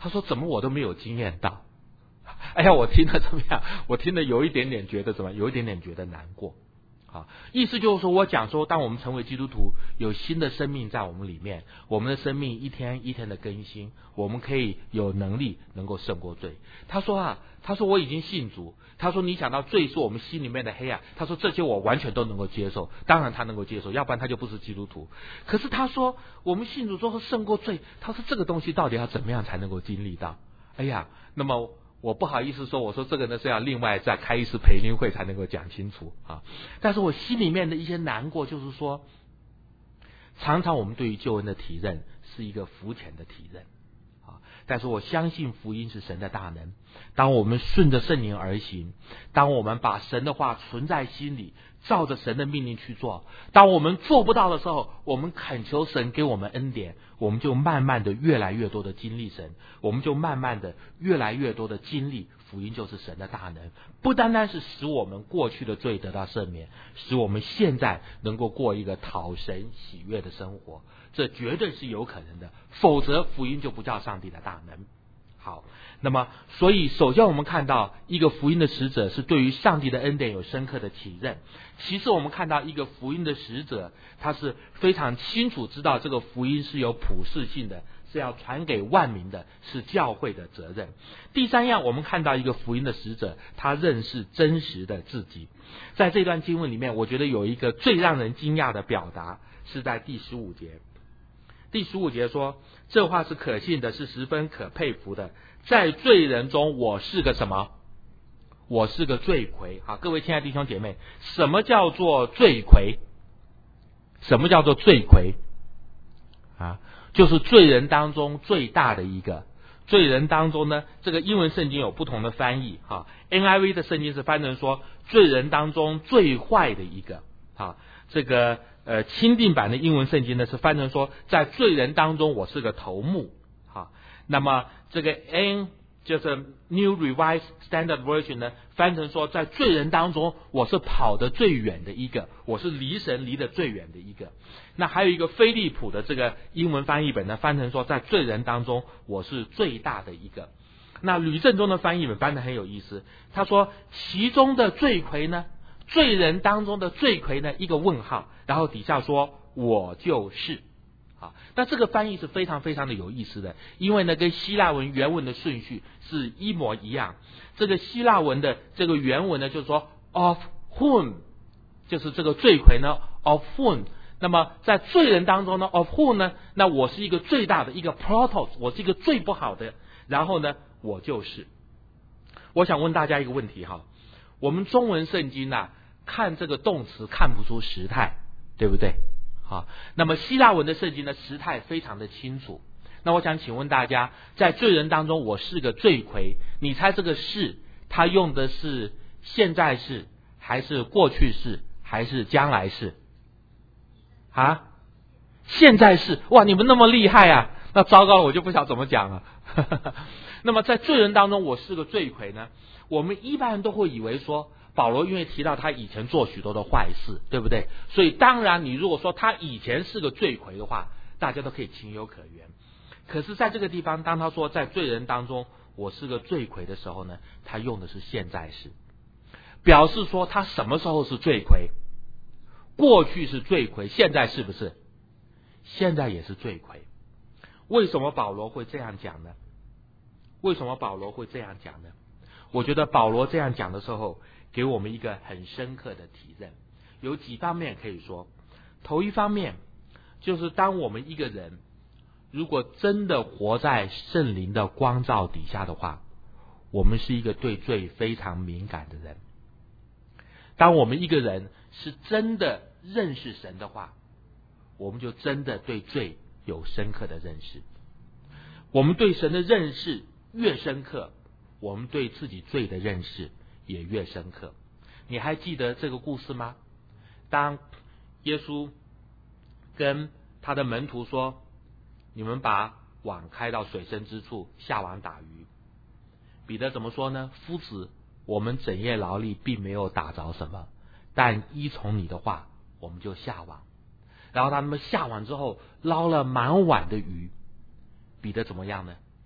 他说怎么我都没有经验到？哎呀，我听了怎么样？我听了有一点点觉得怎么，有一点点觉得难过。啊，意思就是说我讲说，当我们成为基督徒，有新的生命在我们里面，我们的生命一天一天的更新，我们可以有能力能够胜过罪。他说啊，他说我已经信主，他说你讲到罪是我们心里面的黑暗，他说这些我完全都能够接受，当然他能够接受，要不然他就不是基督徒。可是他说我们信主之后胜过罪，他说这个东西到底要怎么样才能够经历到？哎呀，那么我不好意思说，我说这个呢是要另外再开一次培灵会才能够讲清楚啊。但是我心里面的一些难过，就是说，常常我们对于救恩的体认是一个肤浅的体认啊。但是我相信福音是神的大能，当我们顺着圣灵而行，当我们把神的话存在心里，照着神的命令去做，当我们做不到的时候，我们恳求神给我们恩典，我们就慢慢的越来越多的经历神，我们就慢慢的越来越多的经历福音就是神的大能，不单单是使我们过去的罪得到赦免，使我们现在能够过一个讨神喜悦的生活，这绝对是有可能的，否则福音就不叫上帝的大能。好，那么所以首先我们看到一个福音的使者是对于上帝的恩典有深刻的体认，其次我们看到一个福音的使者他是非常清楚知道这个福音是有普世性的，是要传给万民的，是教会的责任。第三样，我们看到一个福音的使者他认识真实的自己。在这段经文里面，我觉得有一个最让人惊讶的表达是在第十五节。第十五节说，这话是可信的，是十分可佩服的，在罪人中我是个什么？我是个罪魁。好，各位亲爱的弟兄姐妹，什么叫做罪魁？什么叫做罪魁啊？就是罪人当中最大的一个。罪人当中呢，这个英文圣经有不同的翻译哈。N I V 的圣经是翻成说罪人当中最坏的一个。好，这个呃钦定版的英文圣经呢是翻成说在罪人当中我是个头目。好，那么这个 N 就是 New Revised Standard Version 呢翻成说在罪人当中我是跑得最远的一个，我是离神离得最远的一个。那还有一个菲利普的这个英文翻译本呢翻成说在罪人当中我是最大的一个。那吕正中的翻译本翻得很有意思，他说其中的罪魁呢，罪人当中的罪魁呢一个问号，然后底下说我就是。好，那这个翻译是非常非常的有意思的，因为呢跟希腊文原文的顺序是一模一样。这个希腊文的这个原文呢就是说 of whom， 就是这个罪魁呢 of whom， 那么在罪人当中呢 of whom 呢，那我是一个最大的一个 protos， 我是一个最不好的，然后呢我就是。我想问大家一个问题哈，我们中文圣经啊看这个动词看不出时态，对不对？好，那么希腊文的圣经呢时态非常的清楚。那我想请问大家，在罪人当中我是个罪魁，你猜这个是他用的是现在式还是过去式还是将来式啊？现在式。哇，你们那么厉害啊，那糟糕了，我就不晓得怎么讲了那么在罪人当中我是个罪魁呢，我们一般人都会以为说保罗因为提到他以前做许多的坏事，对不对？所以当然你如果说他以前是个罪魁的话，大家都可以情有可原。可是在这个地方，当他说在罪人当中我是个罪魁的时候呢，他用的是现在式，表示说他什么时候是罪魁？过去是罪魁，现在是不是？现在也是罪魁。为什么保罗会这样讲呢？为什么保罗会这样讲呢？我觉得保罗这样讲的时候给我们一个很深刻的体认，有几方面可以说。头一方面就是当我们一个人如果真的活在圣灵的光照底下的话，我们是一个对罪非常敏感的人。当我们一个人是真的认识神的话，我们就真的对罪有深刻的认识。我们对神的认识越深刻，我们对自己罪的认识也越深刻。你还记得这个故事吗？当耶稣跟他的门徒说，你们把网开到水深之处，下网打鱼。彼得怎么说呢？夫子，我们整夜劳力并没有打着什么，但依从你的话，我们就下网。然后他们下网之后捞了满碗的鱼。彼得怎么样呢？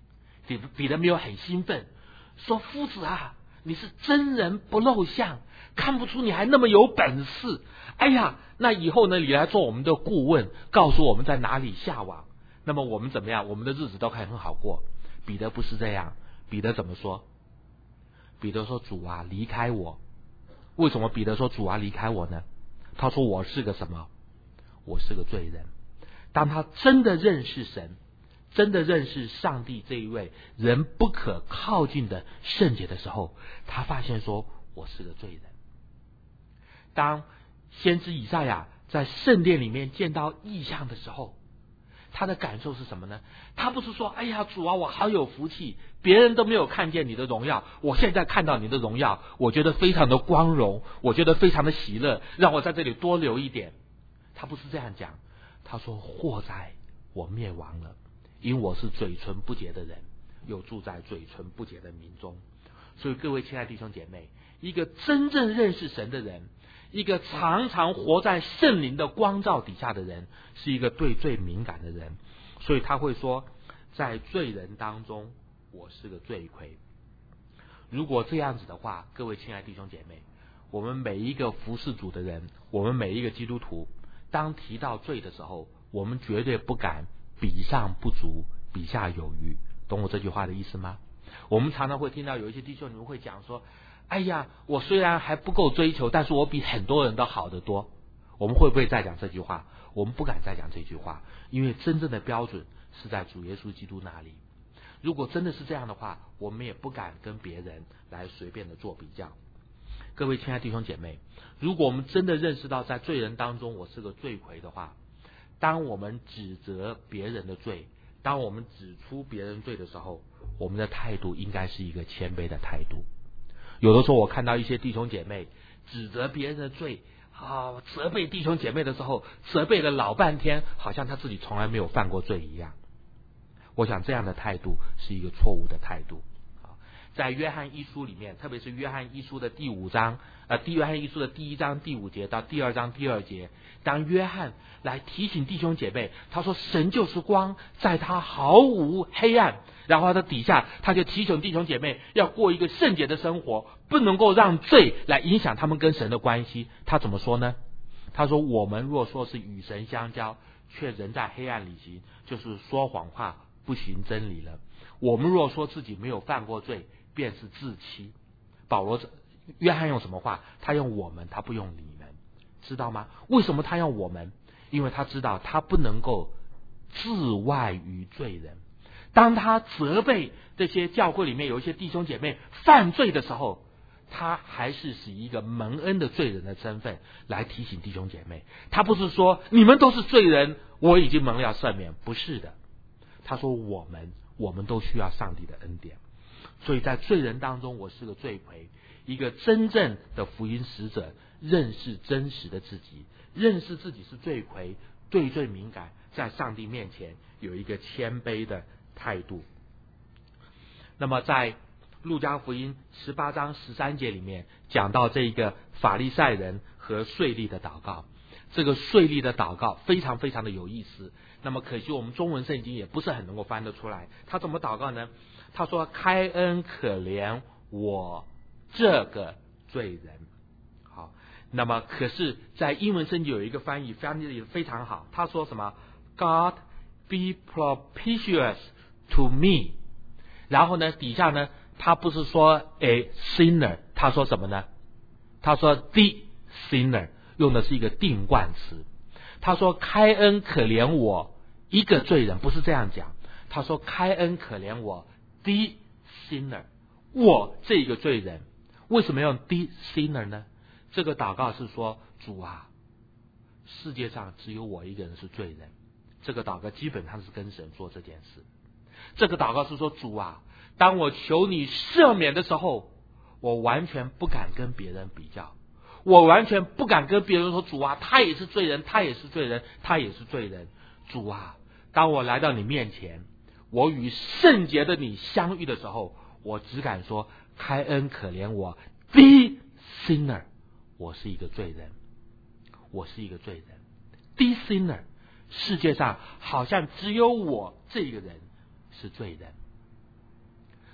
彼彼得没有很兴奋，说夫子啊，你是真人不露相，看不出你还那么有本事。哎呀，那以后呢，你来做我们的顾问，告诉我们在哪里下网，那么我们怎么样，我们的日子都可以很好过。彼得不是这样，彼得怎么说？彼得说，主啊，离开我。为什么彼得说主啊离开我呢？他说我是个什么？我是个罪人。当他真的认识神，真的认识上帝这一位人不可靠近的圣洁的时候，他发现说我是个罪人。当先知以赛亚在圣殿里面见到异象的时候，他的感受是什么呢？他不是说哎呀主啊我好有福气，别人都没有看见你的荣耀，我现在看到你的荣耀，我觉得非常的光荣，我觉得非常的喜乐，让我在这里多留一点。他不是这样讲，他说祸哉我灭亡了，因我是嘴唇不洁的人，又住在嘴唇不洁的民中。所以各位亲爱的弟兄姐妹，一个真正认识神的人，一个常常活在圣灵的光照底下的人，是一个对罪敏感的人。所以他会说，在罪人当中我是个罪魁。如果这样子的话，各位亲爱的弟兄姐妹，我们每一个服侍主的人，我们每一个基督徒，当提到罪的时候，我们绝对不敢比上不足，比下有余。懂我这句话的意思吗？我们常常会听到有一些弟兄你们会讲说，哎呀我虽然还不够追求，但是我比很多人都好得多。我们会不会再讲这句话？我们不敢再讲这句话，因为真正的标准是在主耶稣基督那里。如果真的是这样的话，我们也不敢跟别人来随便的做比较。各位亲爱的弟兄姐妹，如果我们真的认识到在罪人当中我是个罪魁的话，当我们指责别人的罪，当我们指出别人罪的时候，我们的态度应该是一个谦卑的态度。有的时候我看到一些弟兄姐妹指责别人的罪啊，责备弟兄姐妹的时候，责备了老半天，好像他自己从来没有犯过罪一样。我想这样的态度是一个错误的态度。在约翰一书里面，特别是约翰一书的第五章，呃，第约翰一书的第一章第五节到第二章第二节，当约翰来提醒弟兄姐妹，他说神就是光，在他毫无黑暗，然后他底下他就提醒弟兄姐妹要过一个圣洁的生活，不能够让罪来影响他们跟神的关系。他怎么说呢？他说我们若说是与神相交，却仍在黑暗里行，就是说谎话，不行真理了。我们若说自己没有犯过罪，便是自欺。保罗约翰用什么话？他用我们，他不用你们，知道吗？为什么他用我们？因为他知道他不能够自外于罪人。当他责备这些教会里面有一些弟兄姐妹犯罪的时候，他还是以一个蒙恩的罪人的身份来提醒弟兄姐妹。他不是说你们都是罪人，我已经蒙了赦免，不是的。他说我们我们都需要上帝的恩典。所以在罪人当中我是个罪魁。一个真正的福音使者认识真实的自己，认识自己是罪魁，对罪敏感，在上帝面前有一个谦卑的态度。那么在路加福音十八章十三节里面讲到这个法利赛人和税吏的祷告。这个税吏的祷告非常非常的有意思，那么可惜我们中文圣经也不是很能够翻得出来。他怎么祷告呢？他说开恩可怜我这个罪人。好，那么可是在英文圣经有一个翻译翻译的非常好，他说什么 God be propitious to me， 然后呢底下呢他不是说 a sinner， 他说什么呢？他说 the sinner， 用的是一个定冠词。他说开恩可怜我一个罪人，不是这样讲，他说开恩可怜我 the sinner， 我这个罪人。为什么用 the sinner 呢？这个祷告是说主啊，世界上只有我一个人是罪人。这个祷告基本上是跟神做这件事。这个祷告是说主啊，当我求你赦免的时候，我完全不敢跟别人比较，我完全不敢跟别人说主啊，他也是罪人，他也是罪人，他也是罪人。主啊，当我来到你面前，我与圣洁的你相遇的时候，我只敢说开恩可怜我 the sinner， 我是一个罪人，我是一个罪人 the sinner， 世界上好像只有我这个人是罪人。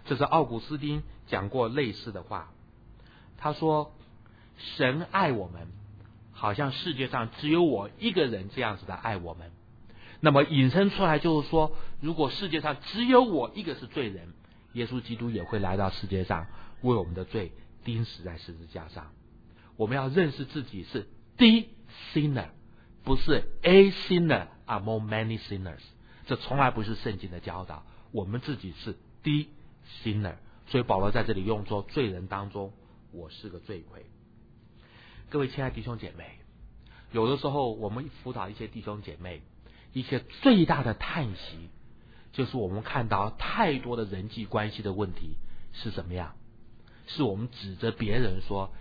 这是奥古斯丁讲过类似的话。他说，神爱我们，好像世界上只有我一个人这样子的爱我们。那么引申出来就是说，如果世界上只有我一个是罪人，耶稣基督也会来到世界上，为我们的罪钉死在十字架上。我们要认识自己是 the sinner， 不是 a sinner among many sinners， 这从来不是圣经的教导。我们自己是 the sinner， 所以保罗在这里用作罪人当中，我是个罪魁。各位亲爱的弟兄姐妹，有的时候我们辅导一些弟兄姐妹，一些最大的叹息，就是我们看到太多的人际关系的问题是怎么样？是我们指着别人说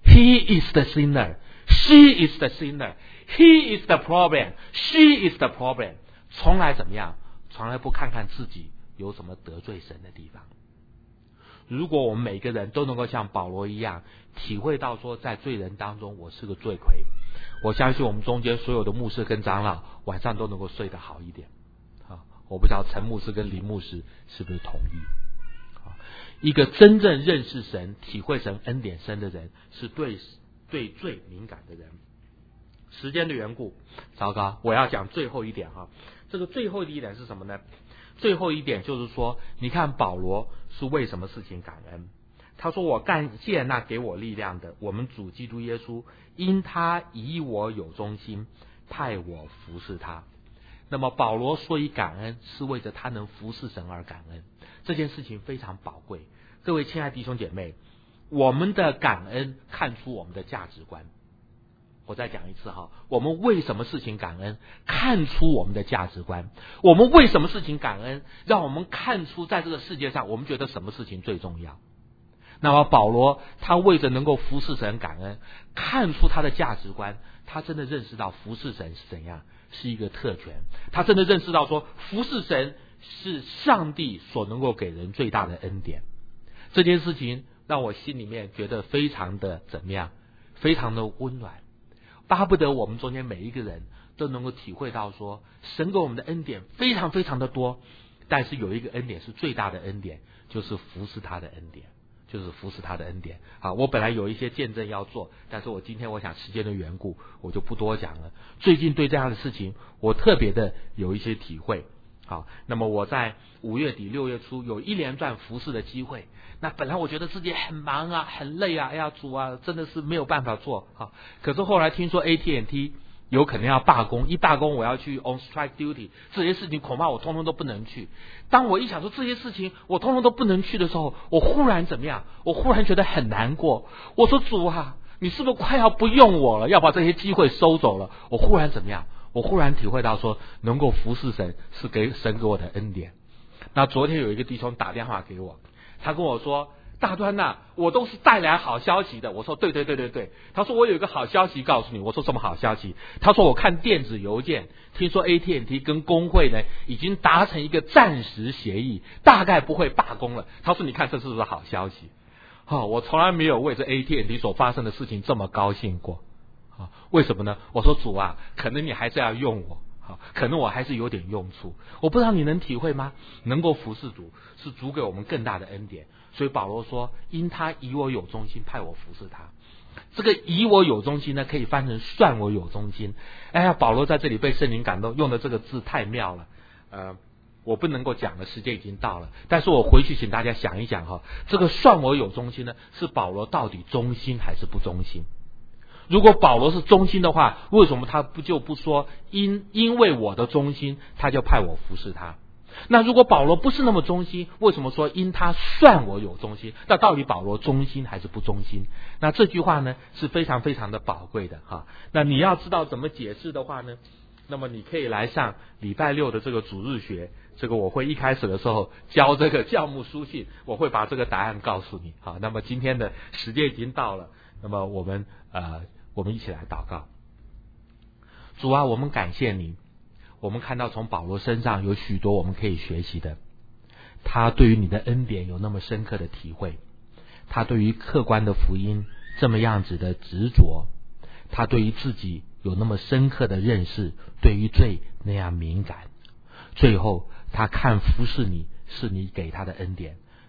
He is the sinner, She is the sinner, He is the problem, She is the problem， 从来怎么样？从来不看看自己有什么得罪神的地方。如果我们每个人都能够像保罗一样体会到说，在罪人当中我是个罪魁，我相信我们中间所有的牧师跟长老晚上都能够睡得好一点。我不知道陈牧师跟林牧师是不是同意。一个真正认识神、体会神恩典深的人，是对对罪敏感的人。时间的缘故，糟糕，我要讲最后一点哈。这个最后一点是什么呢？最后一点就是说，你看保罗是为什么事情感恩？他说，我感谢那给我力量的我们主基督耶稣，因他以我有忠心，派我服侍他。那么保罗所以感恩，是为着他能服侍神而感恩，这件事情非常宝贵。各位亲爱的弟兄姐妹，我们的感恩看出我们的价值观。我再讲一次哈，我们为什么事情感恩，看出我们的价值观。我们为什么事情感恩，让我们看出在这个世界上我们觉得什么事情最重要。那么保罗他为着能够服侍神感恩，看出他的价值观，他真的认识到服侍神是怎样，是一个特权。他真的认识到说，服侍神是上帝所能够给人最大的恩典。这件事情让我心里面觉得非常的怎么样，非常的温暖。巴不得我们中间每一个人都能够体会到说，神给我们的恩典非常非常的多，但是有一个恩典是最大的恩典，就是服侍他的恩典，就是服侍他的恩典。好，我本来有一些见证要做，但是我今天我想时间的缘故，我就不多讲了。最近对这样的事情，我特别的有一些体会。好，那么我在五月底六月初有一连串服侍的机会，那本来我觉得自己很忙啊，很累啊，哎呀主啊，真的是没有办法做。好，可是后来听说 A T and T 有可能要罢工，一罢工我要去 on strike duty， 这些事情恐怕我通通都不能去。当我一想说这些事情我通通都不能去的时候，我忽然怎么样？我忽然觉得很难过。我说主啊，你是不是快要不用我了，要把这些机会收走了？我忽然怎么样？我忽然体会到说，能够服侍神是给神给我的恩典。那昨天有一个弟兄打电话给我，他跟我说，大端呐、啊，我都是带来好消息的。我说对对对对对。他说我有一个好消息告诉你。我说什么好消息？他说我看电子邮件，听说 A T and T 跟工会呢已经达成一个暂时协议，大概不会罢工了。他说你看这是不是好消息？哦，我从来没有为这 A T and T 所发生的事情这么高兴过。啊，为什么呢？我说主啊，可能你还是要用我，好，可能我还是有点用处。我不知道你能体会吗？能够服侍主，是主给我们更大的恩典。所以保罗说，因他以我有忠心，派我服侍他。这个以我有忠心呢，可以翻成算我有忠心。哎呀，保罗在这里被圣灵感动，用的这个字太妙了。呃，我不能够讲了，时间已经到了。但是我回去请大家想一想哈，这个算我有忠心呢，是保罗到底忠心还是不忠心？如果保罗是忠心的话，为什么他不就不说因因为我的忠心，他就派我服侍他？那如果保罗不是那么忠心，为什么说因他算我有忠心？那到底保罗忠心还是不忠心？那这句话呢是非常非常的宝贵的哈。那你要知道怎么解释的话呢，那么你可以来上礼拜六的这个主日学，这个我会一开始的时候教这个教牧书信，我会把这个答案告诉你。好，那么今天的时间已经到了，那么我们呃。我们一起来祷告。主啊，我们感谢你，我们看到从保罗身上有许多我们可以学习的。他对于你的恩典有那么深刻的体会，他对于客观的福音这么样子的执着，他对于自己有那么深刻的认识，对于罪那样敏感。最后他看服侍你是你给他的恩典，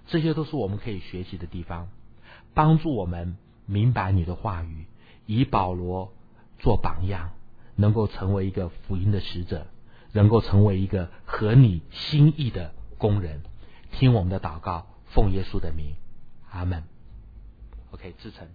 这些都是我们可以学习的地方，帮助我们明白你的话语，以保罗做榜样，能够成为一个福音的使者，能够成为一个合你心意的工人。听我们的祷告，奉耶稣的名，阿们。 OK， 志成。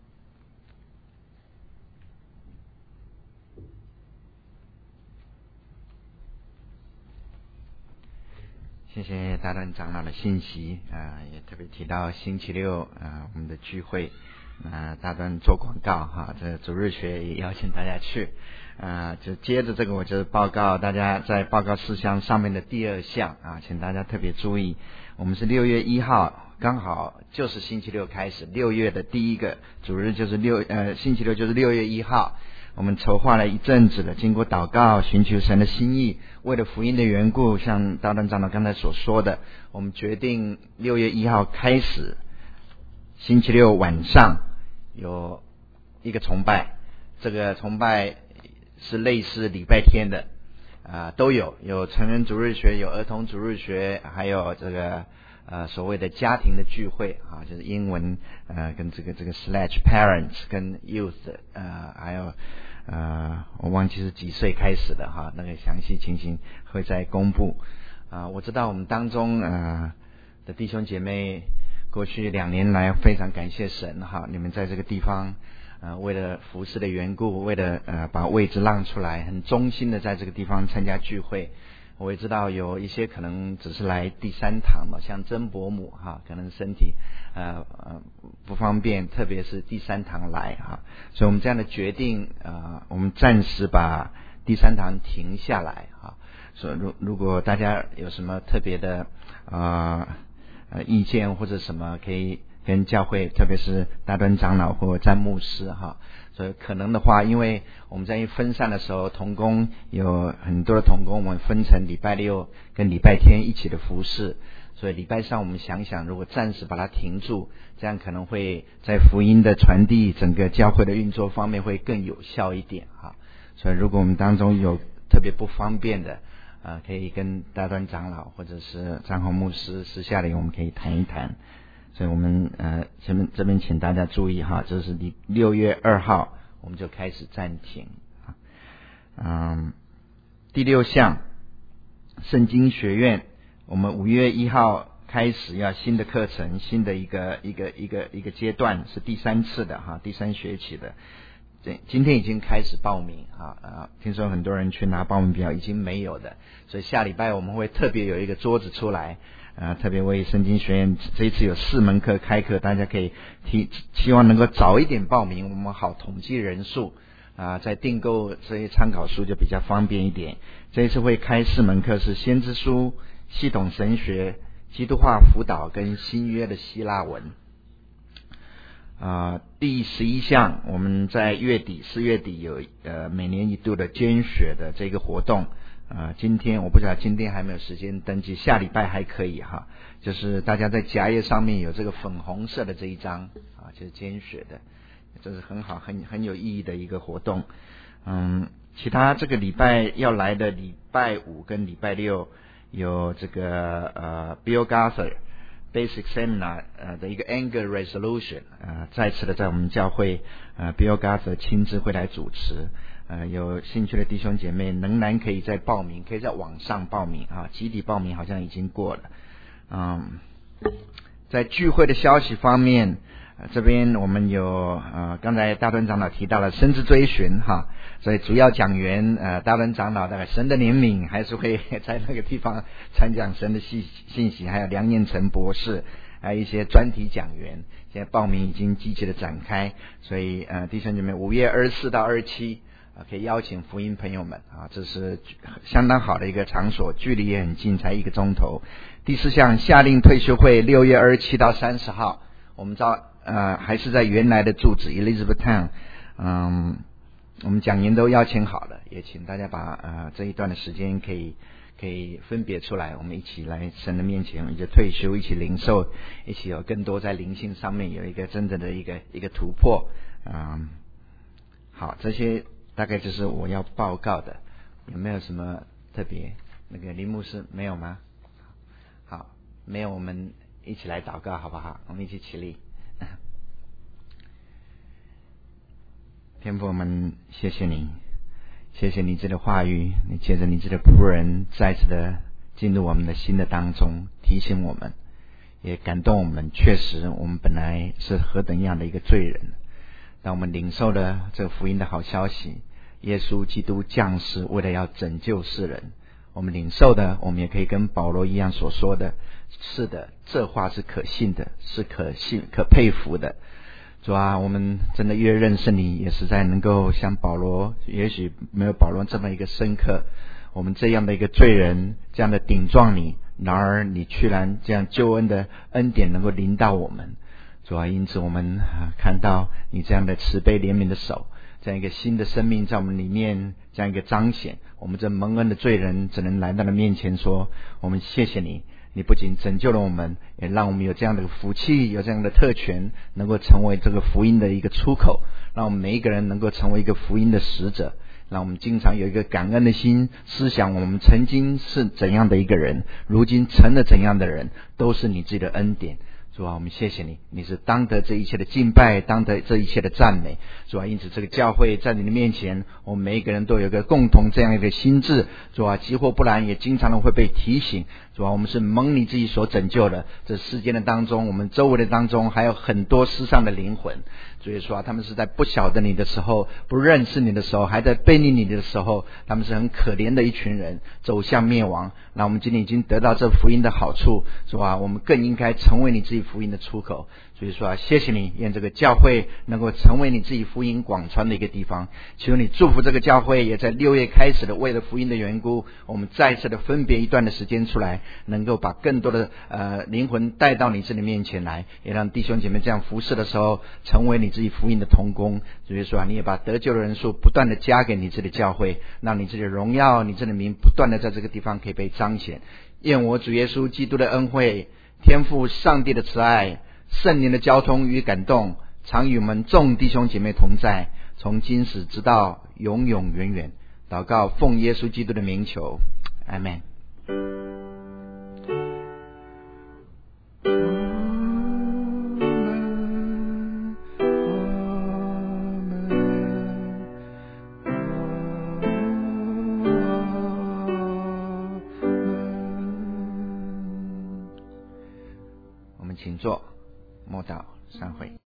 谢谢大段长老的信息啊、呃，也特别提到星期六啊、呃、我们的聚会啊、呃，大段做广告哈，这主日学也邀请大家去啊、呃，就接着这个我就报告大家在报告事项上面的第二项啊，请大家特别注意，我们是六月一号，刚好就是星期六开始，六月的第一个主日就是六呃星期六就是六月一号。我们筹划了一阵子了，经过祷告寻求神的心意，为了福音的缘故，像大段长老刚才所说的，我们决定六月一号开始，星期六晚上有一个崇拜，这个崇拜是类似礼拜天的啊、呃，都有有成人主日学，有儿童主日学，还有这个呃所谓的家庭的聚会啊，就是英文呃跟这个这个 slash parents 跟 youth 呃还有呃我忘记是几岁开始的哈，那个详细情形会再公布啊、呃。我知道我们当中呃的弟兄姐妹过去两年来非常感谢神哈，你们在这个地方呃为了服事的缘故，为了呃把位置让出来，很忠心的在这个地方参加聚会。我也知道有一些可能只是来第三堂嘛，像曾伯母哈，可能身体呃呃不方便，特别是第三堂来哈，所以我们这样的决定呃，我们暂时把第三堂停下来哈。所以如如果大家有什么特别的呃呃意见或者什么，可以跟教会，特别是大段长老或詹牧师哈。所以可能的话，因为我们在分散的时候，同工有很多的同工，我们分成礼拜六跟礼拜天一起的服事，所以礼拜上我们想想，如果暂时把它停住，这样可能会在福音的传递、整个教会的运作方面会更有效一点哈。所以如果我们当中有特别不方便的，呃，可以跟大段长老或者是张宏牧师私下里我们可以谈一谈。所以我们呃前面这边请大家注意哈，这是六月二号我们就开始暂停啊。嗯，第六项圣经学院，我们五月一号开始要新的课程，新的一个一个一个一个阶段，是第三次的哈，第三学期的。对，今天已经开始报名啊啊！听说很多人去拿报名表已经没有的，所以下礼拜我们会特别有一个桌子出来。啊，特别为圣经学院这一次有四门课开课，大家可以提，希望能够早一点报名，我们好统计人数啊，在订购这些参考书就比较方便一点。这一次会开四门课，是先知书、系统神学、基督化辅导跟新约的希腊文。啊，第十一项，我们在月底四月底有呃每年一度的捐血的这个活动。啊，今天我不知道今天还没有时间登记，下礼拜还可以哈。就是大家在夹页上面有这个粉红色的这一张啊，就是捐血的，这是很好、很很有意义的一个活动。嗯，其他这个礼拜要来的礼拜五跟礼拜六有这个呃 Bill Gaither Basic Seminar 呃的一个 Anger Resolution 呃，再次的在我们教会呃 Bill Gaither 亲自会来主持。呃，有兴趣的弟兄姐妹仍然可以再报名，可以在网上报名啊，集体报名好像已经过了。嗯，在聚会的消息方面，呃、这边我们有呃，刚才大段长老提到了生之追寻哈，所以主要讲员呃，大段长老大概神的怜悯还是会在那个地方参讲神的信信息，还有梁彦成博士，还有一些专题讲员，现在报名已经积极的展开，所以呃，弟兄姐妹，五月二十四到二十七。啊，可以邀请福音朋友们啊，这是相当好的一个场所，距离也很近，才一个钟头。第四项，夏令退休会，六月二十七到三十号，我们照呃还是在原来的住址 Elizabeth Town， 嗯，我们讲员都邀请好了，也请大家把呃这一段的时间可以可以分别出来，我们一起来神的面前，一起退休，一起领受，一起有更多在灵性上面有一个真正的一个一个突破。嗯，好，这些。大概就是我要报告的，有没有什么特别？那个林牧师没有吗？好，没有，我们一起来祷告好不好？我们一起起立。天父，我们谢谢你，谢谢你这的话语，你借着你这的仆人再次的进入我们的心的当中，提醒我们，也感动我们。确实我们本来是何等样的一个罪人，当我们领受了这个福音的好消息，耶稣基督降世为了要拯救世人，我们领受的，我们也可以跟保罗一样所说的，是的，这话是可信的，是可信可佩服的。主啊，我们真的越认识你，也实在能够像保罗，也许没有保罗这么一个深刻，我们这样的一个罪人，这样的顶撞你，然而你居然这样救恩的恩典能够临到我们。主啊，因此我们、啊、看到你这样的慈悲怜悯的手，这样一个新的生命在我们里面这样一个彰显，我们这蒙恩的罪人只能来到你面前说，我们谢谢你，你不仅拯救了我们，也让我们有这样的福气，有这样的特权，能够成为这个福音的一个出口，让我们每一个人能够成为一个福音的使者，让我们经常有一个感恩的心，思想我们曾经是怎样的一个人，如今成了怎样的人，都是你自己的恩典。主啊，我们谢谢你，你是当得这一切的敬拜，当得这一切的赞美。主啊，因此这个教会在你的面前，我们每一个人都有一个共同这样一个心志。主啊，即或不然也经常的会被提醒。主啊，我们是蒙你自己所拯救的，这世间的当中，我们周围的当中还有很多世上的灵魂。主耶稣啊，他们是在不晓得你的时候，不认识你的时候，还在背逆你的时候，他们是很可怜的一群人，走向灭亡。那我们今天已经得到这福音的好处，主啊，我们更应该成为你自己福音的出口。所以说啊，谢谢你，愿这个教会能够成为你自己福音广传的一个地方。求你祝福这个教会，也在六月开始的为了福音的缘故，我们再次的分别一段的时间出来，能够把更多的呃灵魂带到你这里面前来，也让弟兄姐妹这样服侍的时候，成为你自己福音的同工。所以说啊，你也把得救的人数不断的加给你这里教会，让你这里的荣耀，你这里的名不断的在这个地方可以被彰显。愿我主耶稣基督的恩惠，天父上帝的慈爱，圣灵的交通与感动，常与我们众弟兄姐妹同在，从今时直到永永远远。祷告奉耶稣基督的名求，阿们。我们请坐，默祷散会。